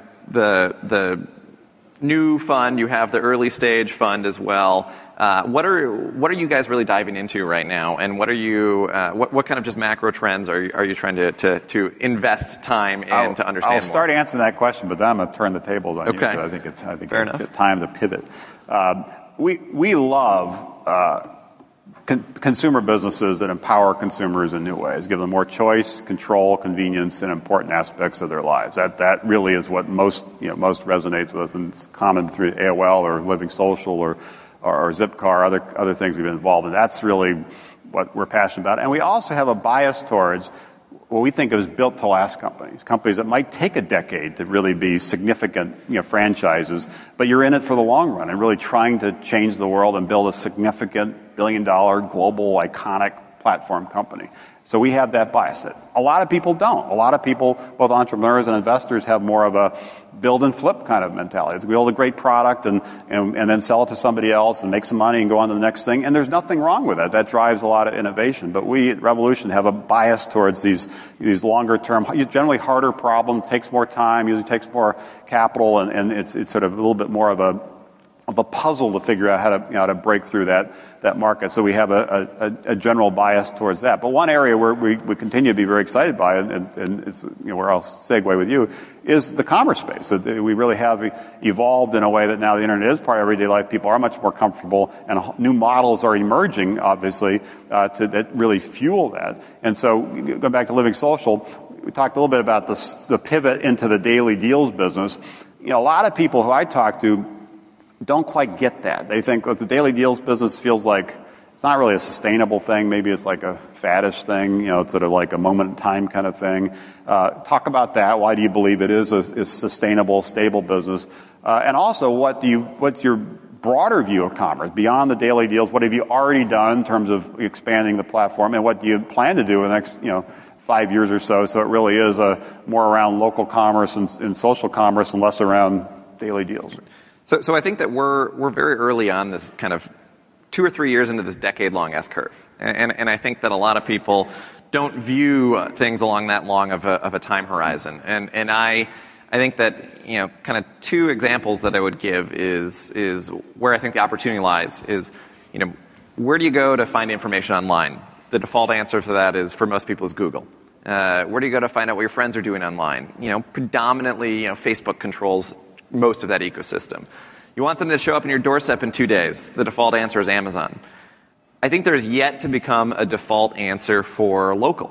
Speaker 2: the new fund, you have the early stage fund as well. What are you guys really diving into right now, and what are you what kind of just macro trends are you trying to invest time in to understand?
Speaker 1: I'll start answering that question, but then I'm going to turn the tables on you because I think it's time to pivot. We love consumer businesses that empower consumers in new ways, give them more choice, control, convenience, and important aspects of their lives. That really is what most resonates with us, and it's common through AOL or Living Social or Zipcar, other things we've been involved in. That's really what we're passionate about. And we also have a bias towards what we think of as built-to-last companies that might take a decade to really be significant franchises, but you're in it for the long run and really trying to change the world and build a significant billion-dollar global iconic platform company. So we have that bias. A lot of people don't. A lot of people, both entrepreneurs and investors, have more of a build and flip kind of mentality. We build a great product and then sell it to somebody else and make some money and go on to the next thing. And there's nothing wrong with that. That drives a lot of innovation. But we at Revolution have a bias towards these longer term, generally harder problems, takes more time, usually takes more capital, and it's sort of a little bit more of a puzzle to figure out how to break through that market. So we have a general bias towards that. But one area where we continue to be very excited by, and it's where I'll segue with you, is the commerce space. So we really have evolved in a way that now the internet is part of everyday life. People are much more comfortable, and new models are emerging, obviously, that really fuel that. And so going back to Living Social, we talked a little bit about the pivot into the daily deals business. A lot of people who I talk to don't quite get that. They think the daily deals business feels like it's not really a sustainable thing. Maybe it's like a faddish thing, it's sort of like a moment in time kind of thing. Talk about that. Why do you believe it is a sustainable, stable business? And also, what's your broader view of commerce beyond the daily deals? What have you already done in terms of expanding the platform, and what do you plan to do in the next 5 years or so? So it really is more around local commerce and social commerce and less around daily deals.
Speaker 2: So I think that we're very early on this kind of 2 or 3 years into this decade-long S-curve. And I think that a lot of people don't view things along that long of a time horizon. And I think that, kind of 2 examples that I would give is where I think the opportunity lies is, where do you go to find information online? The default answer to that is, for most people, is Google. Where do you go to find out what your friends are doing online? Predominantly, Facebook controls most of that ecosystem. You want something to show up in your doorstep in 2 days. The default answer is Amazon. I think there's yet to become a default answer for local.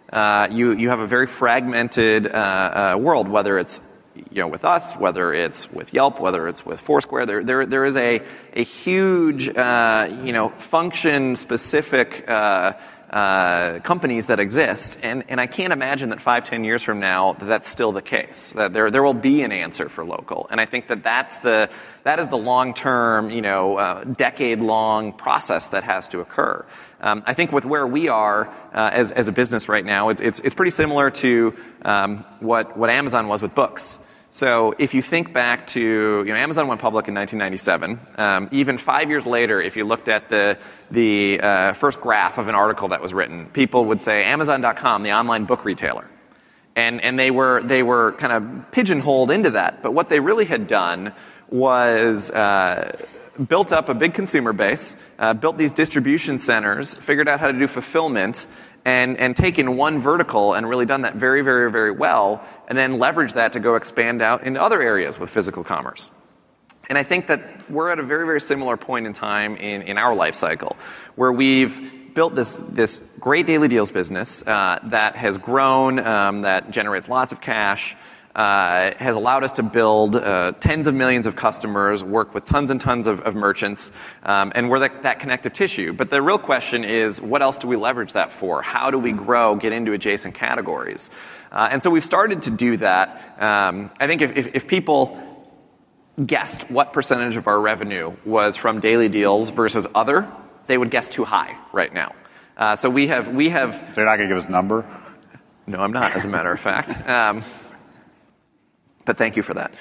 Speaker 2: You have a very fragmented world, whether it's with us, whether it's with Yelp, whether it's with Foursquare. There is a huge function specific companies that exist, and I can't imagine that 5-10 years from now that's still the case. That there will be an answer for local, and I think that is the long-term, decade-long process that has to occur. I think with where we are as a business right now, it's pretty similar to what Amazon was with books. So if you think back to, Amazon went public in 1997. Even 5 years later, if you looked at the first graph of an article that was written, people would say Amazon.com, the online book retailer. And they were kind of pigeonholed into that. But what they really had done was built up a big consumer base, built these distribution centers, figured out how to do fulfillment, and taken one vertical and really done that very, very, very well, and then leveraged that to go expand out into other areas with physical commerce. And I think that we're at a very, very similar point in time in our life cycle, where we've built this great daily deals business that has grown, that generates lots of cash, has allowed us to build tens of millions of customers, work with tons and tons of merchants, and we're that connective tissue. But the real question is, what else do we leverage that for? How do we grow, get into adjacent categories? And so we've started to do that. I think if people guessed what percentage of our revenue was from daily deals versus other, they would guess too high right now. So we have. So
Speaker 1: you're not going to give us a number?
Speaker 2: No, I'm not, as a matter of fact. But thank you for that.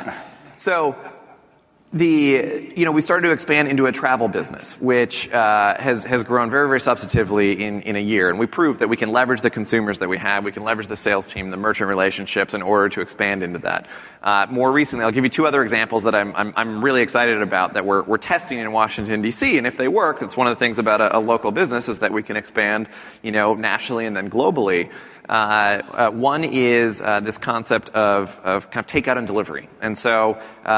Speaker 2: We started to expand into a travel business, which has grown very, very substantively in a year. And we proved that we can leverage the consumers that we have. We can leverage the sales team, the merchant relationships in order to expand into that. More recently, I'll give you two other examples that I'm really excited about that we're testing in Washington, D.C. And if they work, it's one of the things about a local business is that we can expand, nationally and then globally. One is this concept of kind of takeout and delivery. And so,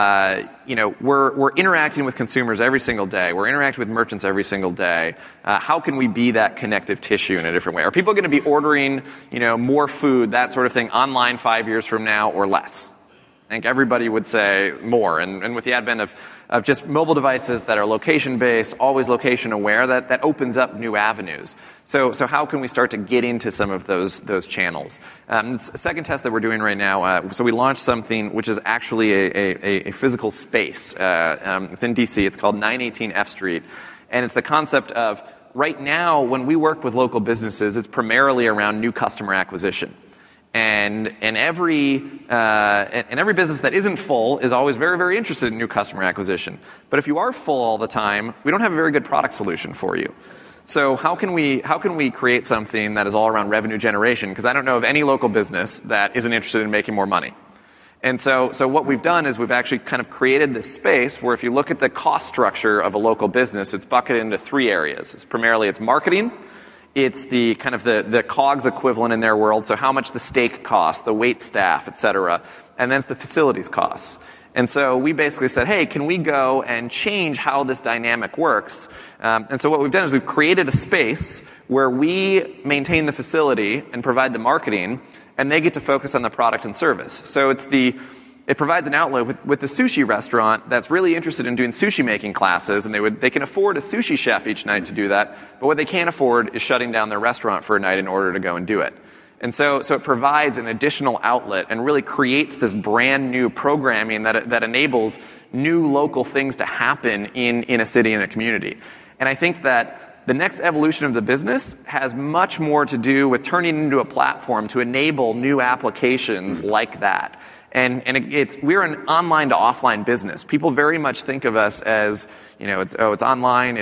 Speaker 2: we're interacting with consumers every single day. We're interacting with merchants every single day. How can we be that connective tissue in a different way? Are people going to be ordering, more food, that sort of thing, online 5 years from now or less? I think everybody would say more. And with the advent of just mobile devices that are location-based, always location-aware, that opens up new avenues. So how can we start to get into some of those channels? The second test that we're doing right now, so we launched something which is actually a physical space. It's in D.C. It's called 918 F Street. And it's the concept of, right now, when we work with local businesses, it's primarily around new customer acquisition. And every business that isn't full is always very, very interested in new customer acquisition. But if you are full all the time, we don't have a very good product solution for you. So how can we create something that is all around revenue generation? Because I don't know of any local business that isn't interested in making more money. And so what we've done is we've actually kind of created this space where if you look at the cost structure of a local business, it's bucketed into three areas. It's primarily marketing. It's the kind of the COGS equivalent in their world, so how much the steak costs, the wait staff, et cetera. And then it's the facilities costs. And so we basically said, hey, can we go and change how this dynamic works? And so what we've done is we've created a space where we maintain the facility and provide the marketing, and they get to focus on the product and service. So it provides an outlet with the sushi restaurant that's really interested in doing sushi making classes, and they can afford a sushi chef each night to do that, but what they can't afford is shutting down their restaurant for a night in order to go and do it. And so it provides an additional outlet and really creates this brand new programming that enables new local things to happen in a city and a community. And I think that the next evolution of the business has much more to do with turning into a platform to enable new applications like that. And we're an online to offline business. People very much think of us as, it's online,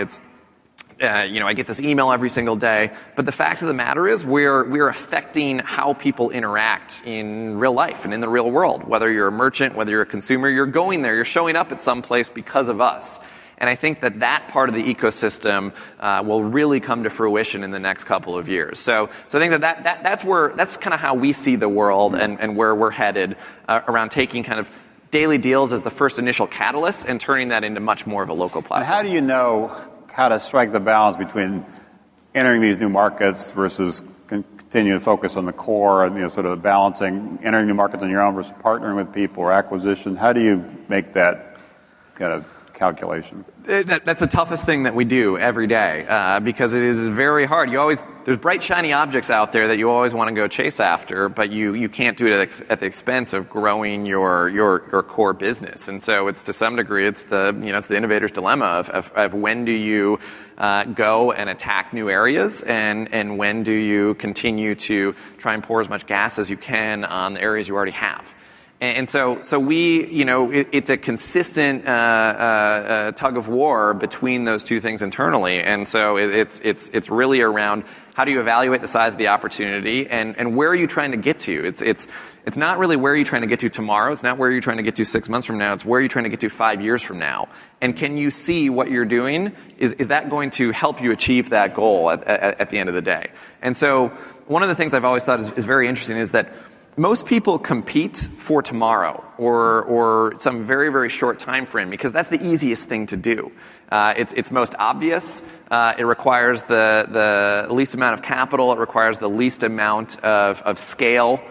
Speaker 2: I get this email every single day. But the fact of the matter is we're affecting how people interact in real life and in the real world. Whether you're a merchant, whether you're a consumer, you're going there, you're showing up at some place because of us. And I think that part of the ecosystem will really come to fruition in the next couple of years. So I think that's kind of how we see the world and where we're headed around taking kind of daily deals as the first initial catalyst and turning that into much more of a local platform.
Speaker 1: And how do you know how to strike the balance between entering these new markets versus continuing to focus on the core and sort of balancing entering new markets on your own versus partnering with people or acquisition? How do you make that kind of calculation?
Speaker 2: That's the toughest thing that we do every day because it is very hard. There's bright, shiny objects out there that you always want to go chase after, but you can't do it at the expense of growing your core business. And so it's to some degree it's the innovator's dilemma of when do you go and attack new areas and when do you continue to try and pour as much gas as you can on the areas you already have. And so we, it's a consistent tug of war between those two things internally. And so it's really around how do you evaluate the size of the opportunity and where are you trying to get to? It's not really where are you trying to get to tomorrow. It's not where you're trying to get to 6 months from now. It's where you're trying to get to 5 years from now. And can you see what you're doing? Is that going to help you achieve that goal at the end of the day? And so one of the things I've always thought is very interesting is that most people compete for tomorrow or some very, very short time frame because that's the easiest thing to do. It's most obvious. It requires the least amount of capital. It requires the least amount of scale.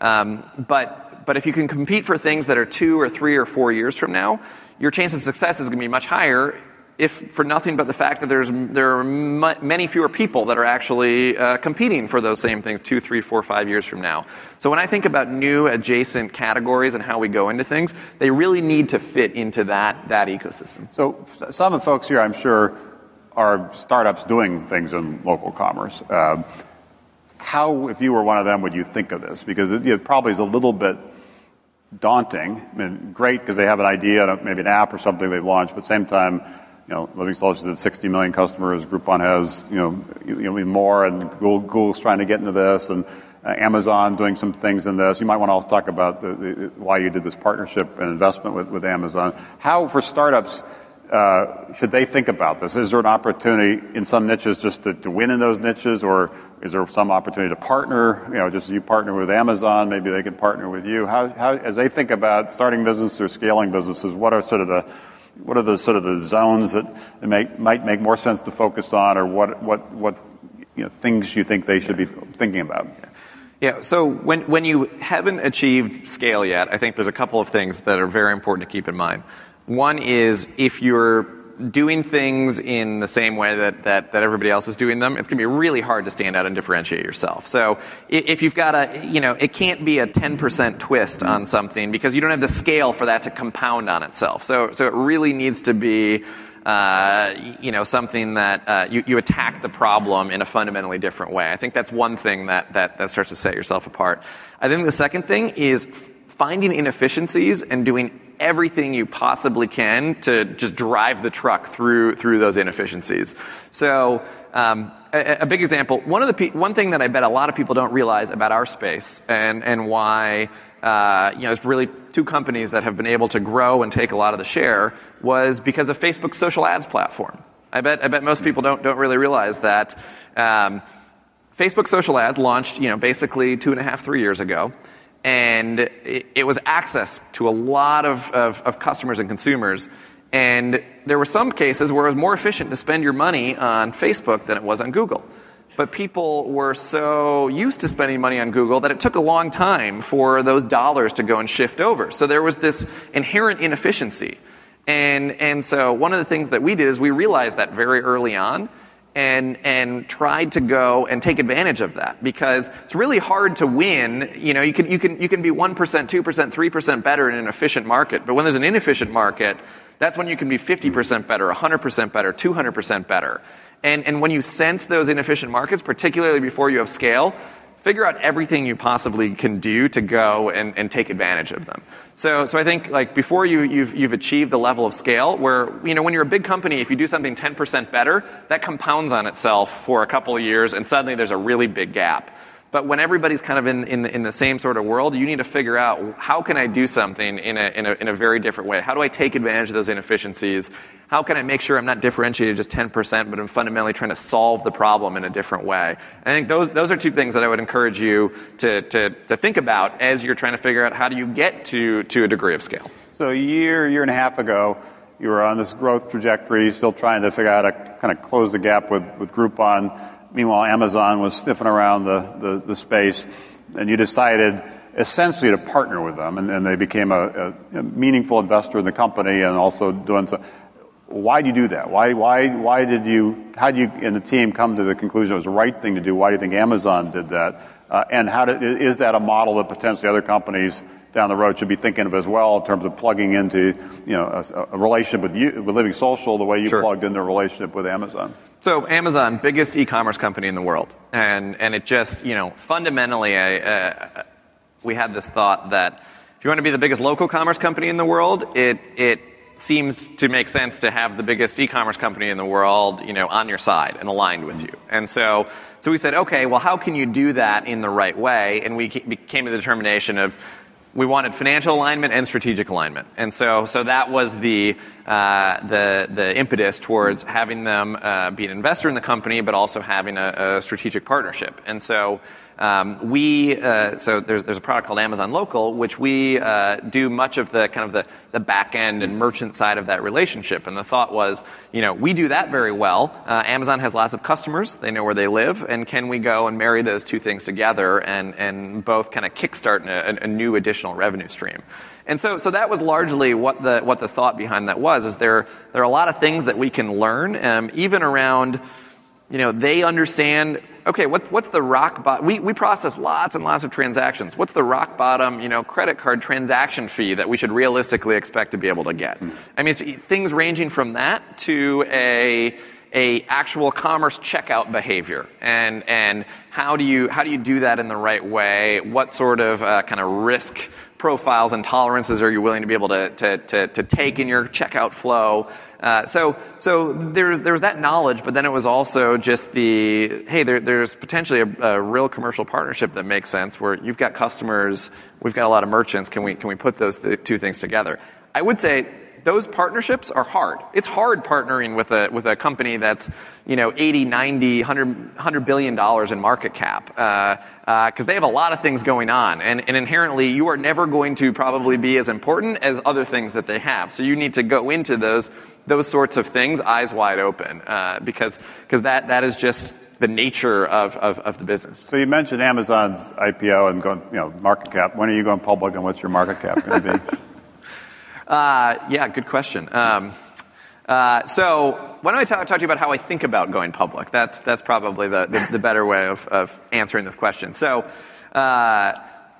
Speaker 2: But if you can compete for things that are 2 or 3 or 4 years from now, your chance of success is going to be much higher if for nothing but the fact that there are many fewer people that are actually competing for those same things 2, 3, 4, 5 years from now. So when I think about new adjacent categories and how we go into things, they really need to fit into that ecosystem.
Speaker 1: So some of the folks here, I'm sure, are startups doing things in local commerce. How, if you were one of them, would you think of this? Because it probably is a little bit daunting. I mean, great because they have an idea, maybe an app or something they've launched, but at the same time, Living Solutions has 60 million customers. Groupon has, more, and Google's trying to get into this, and Amazon doing some things in this. You might want to also talk about why you did this partnership and investment with Amazon. How, for startups, should they think about this? Is there an opportunity in some niches just to win in those niches, or is there some opportunity to partner? Just as you partner with Amazon, maybe they can partner with you. How, as they think about starting business or scaling businesses, what are the zones that might make more sense to focus on, or what things you think they should be thinking about?
Speaker 2: Yeah. So when you haven't achieved scale yet, I think there's a couple of things that are very important to keep in mind. One is if you're doing things in the same way that everybody else is doing them, it's going to be really hard to stand out and differentiate yourself. So if you've got it can't be a 10% twist on something because you don't have the scale for that to compound on itself. So it really needs to be, something that you attack the problem in a fundamentally different way. I think that's one thing that starts to set yourself apart. I think the second thing is finding inefficiencies and doing everything you possibly can to just drive the truck through those inefficiencies. So a big example, one thing that I bet a lot of people don't realize about our space and why there's really two companies that have been able to grow and take a lot of the share was because of Facebook's social ads platform. I bet most people don't really realize that Facebook social ads launched basically 2.5, 3 years ago. And it was access to a lot of customers and consumers. And there were some cases where it was more efficient to spend your money on Facebook than it was on Google. But people were so used to spending money on Google that it took a long time for those dollars to go and shift over. So there was this inherent inefficiency. And so one of the things that we did is we realized that very early on. And tried to go and take advantage of that because it's really hard to win. You can be 1%, 2%, 3% better in an efficient market, but when there's an inefficient market, that's when you can be 50% better, 100% better, 200% better. And when you sense those inefficient markets, particularly before you have scale, figure out everything you possibly can do to go and take advantage of them. So I think before you've achieved the level of scale where, when you're a big company, if you do something 10% better, that compounds on itself for a couple of years and suddenly there's a really big gap. But when everybody's kind of in the same sort of world, you need to figure out how can I do something in a very different way? How do I take advantage of those inefficiencies? How can I make sure I'm not differentiated just 10%, but I'm fundamentally trying to solve the problem in a different way? And I think those are two things that I would encourage you to think about as you're trying to figure out how do you get to a degree of scale.
Speaker 1: So a year and a half ago, you were on this growth trajectory, still trying to figure out how to kind of close the gap with Groupon. Meanwhile, Amazon was sniffing around the space, and you decided essentially to partner with them, and they became a meaningful investor in the company and also doing so. Why do you do that? How did you and the team come to the conclusion it was the right thing to do? Why do you think Amazon did that? And is that a model that potentially other companies down the road should be thinking of as well in terms of plugging into, a relationship with Living Social the way you plugged into a relationship with Amazon?
Speaker 2: So Amazon, biggest e-commerce company in the world, and it just, fundamentally, we had this thought that if you want to be the biggest local commerce company in the world, it seems to make sense to have the biggest e-commerce company in the world, on your side and aligned with you. And so we said, okay, well, how can you do that in the right way? And we came to the determination of we wanted financial alignment and strategic alignment. And so that was the impetus towards having them be an investor in the company, but also having a strategic partnership. And so so there's a product called Amazon Local, which we do much of the kind of the back end and merchant side of that relationship. And the thought was, we do that very well. Amazon has lots of customers; they know where they live, and can we go and marry those two things together and both kind of kickstart a new additional revenue stream? And so that was largely what the thought behind that was. Is there are a lot of things that we can learn, even around. They understand, okay, what's the rock bottom? We process lots and lots of transactions. What's the rock bottom, credit card transaction fee that we should realistically expect to be able to get? I mean, it's things ranging from that to a actual commerce checkout behavior, and how do you do that in the right way? What sort of kind of risk profiles and tolerances are you willing to be able to take in your checkout flow? So there's that knowledge, but then it was also just there's potentially a real commercial partnership that makes sense where you've got customers, we've got a lot of merchants. Can we put those two things together? I would say those partnerships are hard. It's hard partnering with a company that's 80, 90, 100 billion dollars in market cap because they have a lot of things going on, and inherently you are never going to probably be as important as other things that they have. So you need to go into those sorts of things eyes wide open because that is just the nature of the business.
Speaker 1: So you mentioned Amazon's IPO and going market cap. When are you going public, and what's your market cap going to be?
Speaker 2: Yeah, good question. So why don't I talk to you about how I think about going public? That's probably the better way of answering this question. So what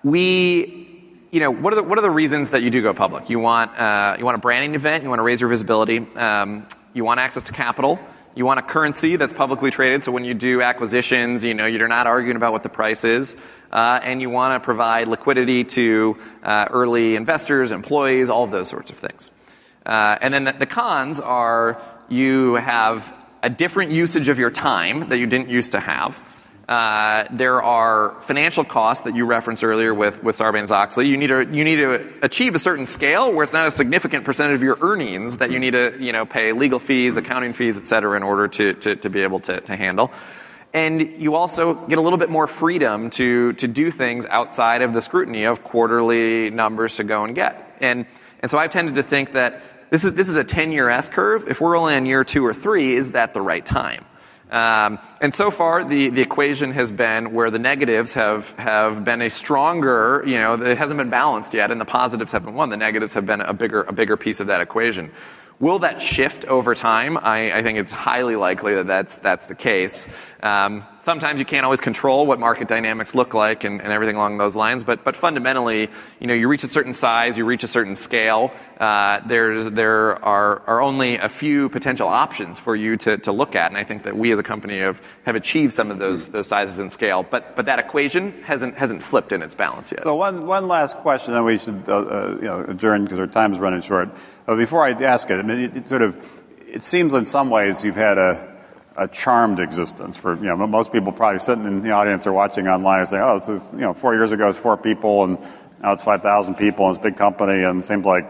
Speaker 2: are the reasons that you do go public? You want a branding event. You want to raise your visibility. You want access to capital. You want a currency that's publicly traded, so when you do acquisitions, you're not arguing about what the price is. And you want to provide liquidity to early investors, employees, all of those sorts of things. And then the cons are you have a different usage of your time that you didn't used to have. There are financial costs that you referenced earlier with Sarbanes-Oxley. You need to achieve a certain scale where it's not a significant percentage of your earnings that you need to pay legal fees, accounting fees, et cetera, in order to be able to handle. And you also get a little bit more freedom to do things outside of the scrutiny of quarterly numbers to go and get. And so I've tended to think that this is a 10-year S-curve. If we're only on year 2 or 3, is that the right time? And so far, the equation has been where the negatives have been a stronger, it hasn't been balanced yet, and the positives haven't won. The negatives have been a bigger piece of that equation. Will that shift over time? I think it's highly likely that's the case. Sometimes you can't always control what market dynamics look like and everything along those lines, but fundamentally, you reach a certain size, you reach a certain scale, there are only a few potential options for you to look at, and I think that we as a company have achieved some of those sizes and scale, but that equation hasn't flipped in its balance yet.
Speaker 1: So one last question, then we should adjourn because our time is running short. Before I ask it, I mean, it seems in some ways you've had a charmed existence for, most people probably sitting in the audience or watching online and saying, oh, this is, 4 years ago it's 4 people and now it's 5,000 people and it's a big company and it seems like,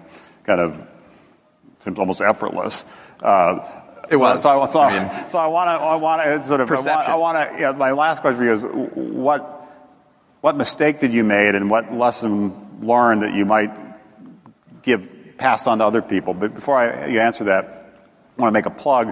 Speaker 1: seems almost effortless.
Speaker 2: It was.
Speaker 1: So I want to sort of,
Speaker 2: perception.
Speaker 1: My last question for you is what mistake did you make and what lesson learned that you might pass on to other people? But before you answer that, I want to make a plug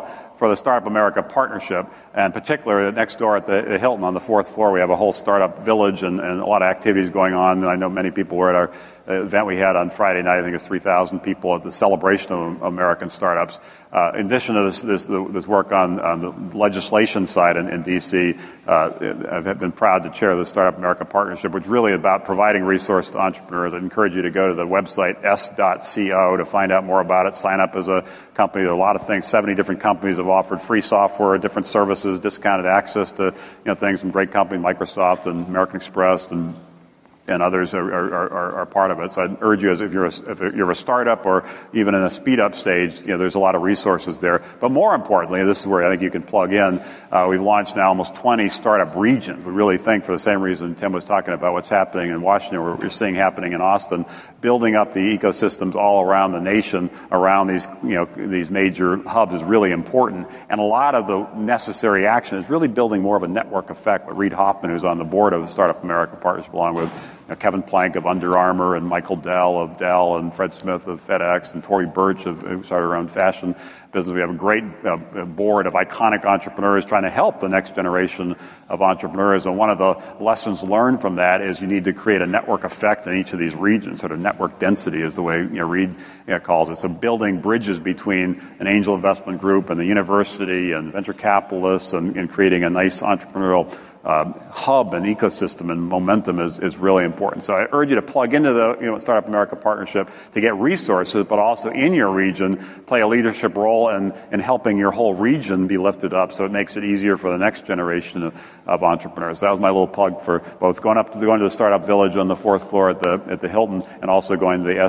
Speaker 1: for the Startup America Partnership. And in particular, next door at the Hilton on the 4th floor, we have a whole startup village and a lot of activities going on. And I know many people were at our event we had on Friday night. I think it was 3,000 people at the celebration of American startups. In addition to this work on the legislation side in D.C., I've been proud to chair the Startup America Partnership, which is really about providing resources to entrepreneurs. I'd encourage you to go to the website s.co to find out more about it. Sign up as a company. There are a lot of things. 70 different companies have offered free software, different services, discounted access to things from great companies, Microsoft and American Express and others are part of it. So I'd urge you, as if you're a startup or even in a speed up stage, there's a lot of resources there. But more importantly, this is where I think you can plug in. We've launched now almost 20 startup regions. We really think, for the same reason Tim was talking about what's happening in Washington, we're seeing happening in Austin, building up the ecosystems all around the nation, around these major hubs is really important. And a lot of the necessary action is really building more of a network effect. But Reid Hoffman, who's on the board of the Startup America Partnership, along with Kevin Plank of Under Armour and Michael Dell of Dell and Fred Smith of FedEx and Tory Burch who started our own fashion business. We have a great board of iconic entrepreneurs trying to help the next generation of entrepreneurs. And one of the lessons learned from that is you need to create a network effect in each of these regions. Sort of network density is the way Reid calls it. So building bridges between an angel investment group and the university and venture capitalists and creating a nice entrepreneurial hub and ecosystem and momentum is really important. So I urge you to plug into the Startup America Partnership to get resources, but also in your region play a leadership role in helping your whole region be lifted up. So it makes it easier for the next generation of entrepreneurs. That was my little plug for both going to the Startup Village on the 4th floor at the Hilton, and also going to the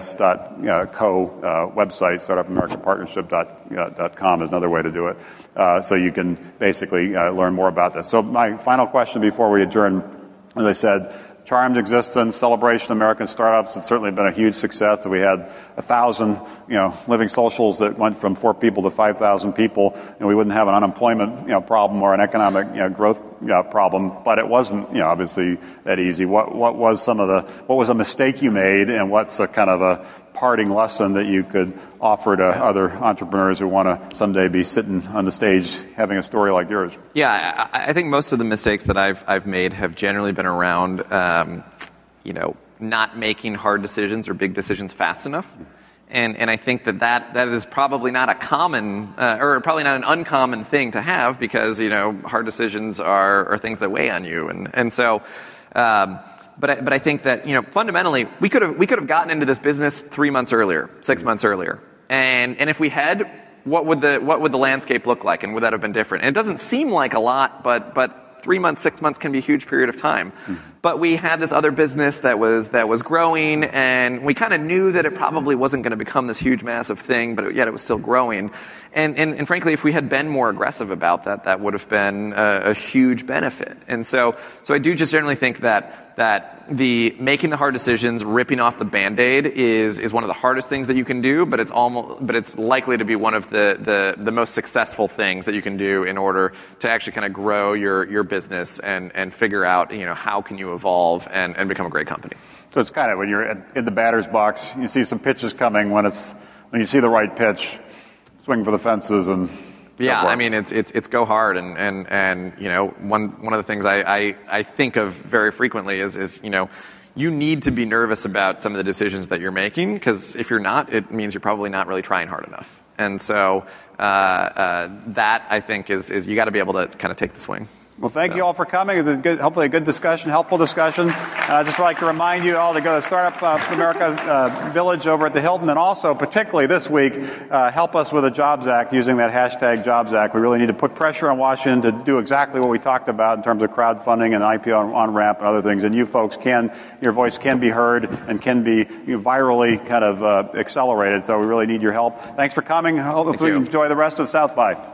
Speaker 1: s.co website. StartupAmericaPartnership.com is another way to do it. So you can basically learn more about this. So my final question before we adjourn, as I said, charmed existence, celebration of American startups. It's certainly been a huge success. We had 1,000, living socials that went from 4 people to 5,000 people, and we wouldn't have an unemployment, problem or an economic, growth, problem. But it wasn't, obviously that easy. What was a mistake you made, and what's a kind of a parting lesson that you could offer to other entrepreneurs who want to someday be sitting on the stage having a story like yours?
Speaker 2: Yeah, I think most of the mistakes that I've made have generally been around, not making hard decisions or big decisions fast enough. And I think that is probably not a common, or probably not an uncommon thing to have, because, hard decisions are things that weigh on you. And so, But I think that, fundamentally, we could have gotten into this business 3 months earlier, 6 months earlier. And if we had, what would the landscape look like, and would that have been different? And it doesn't seem like a lot, but 3 months, 6 months can be a huge period of time. Mm-hmm. But we had this other business that was growing, and we kind of knew that it probably wasn't going to become this huge, massive thing, but yet it was still growing. And frankly, if we had been more aggressive about that would have been a huge benefit. And so I do just generally think that the making the hard decisions, ripping off the Band-Aid is one of the hardest things that you can do, but it's likely to be one of the most successful things that you can do in order to actually kind of grow your business and figure out, how can you evolve and become a great company.
Speaker 1: So it's kind of when you're in the batter's box, you see some pitches coming. When you see the right pitch, swing for the fences and.
Speaker 2: Yeah, I mean, it's go hard, and one of the things I think of very frequently is you need to be nervous about some of the decisions that you're making, because if you're not, it means you're probably not really trying hard enough. And so that, I think, is you got to be able to kind of take the swing.
Speaker 1: Well, thank you all for coming. It's been good, hopefully a good discussion, helpful discussion. I'd just like to remind you all to go to Startup America Village over at the Hilton, and also, particularly this week, help us with the Jobs Act using that hashtag Jobs Act. We really need to put pressure on Washington to do exactly what we talked about in terms of crowdfunding and IPO on-ramp and other things. And you folks your voice can be heard and can be virally kind of accelerated. So we really need your help. Thanks for coming. Hopefully you enjoy the rest of South by.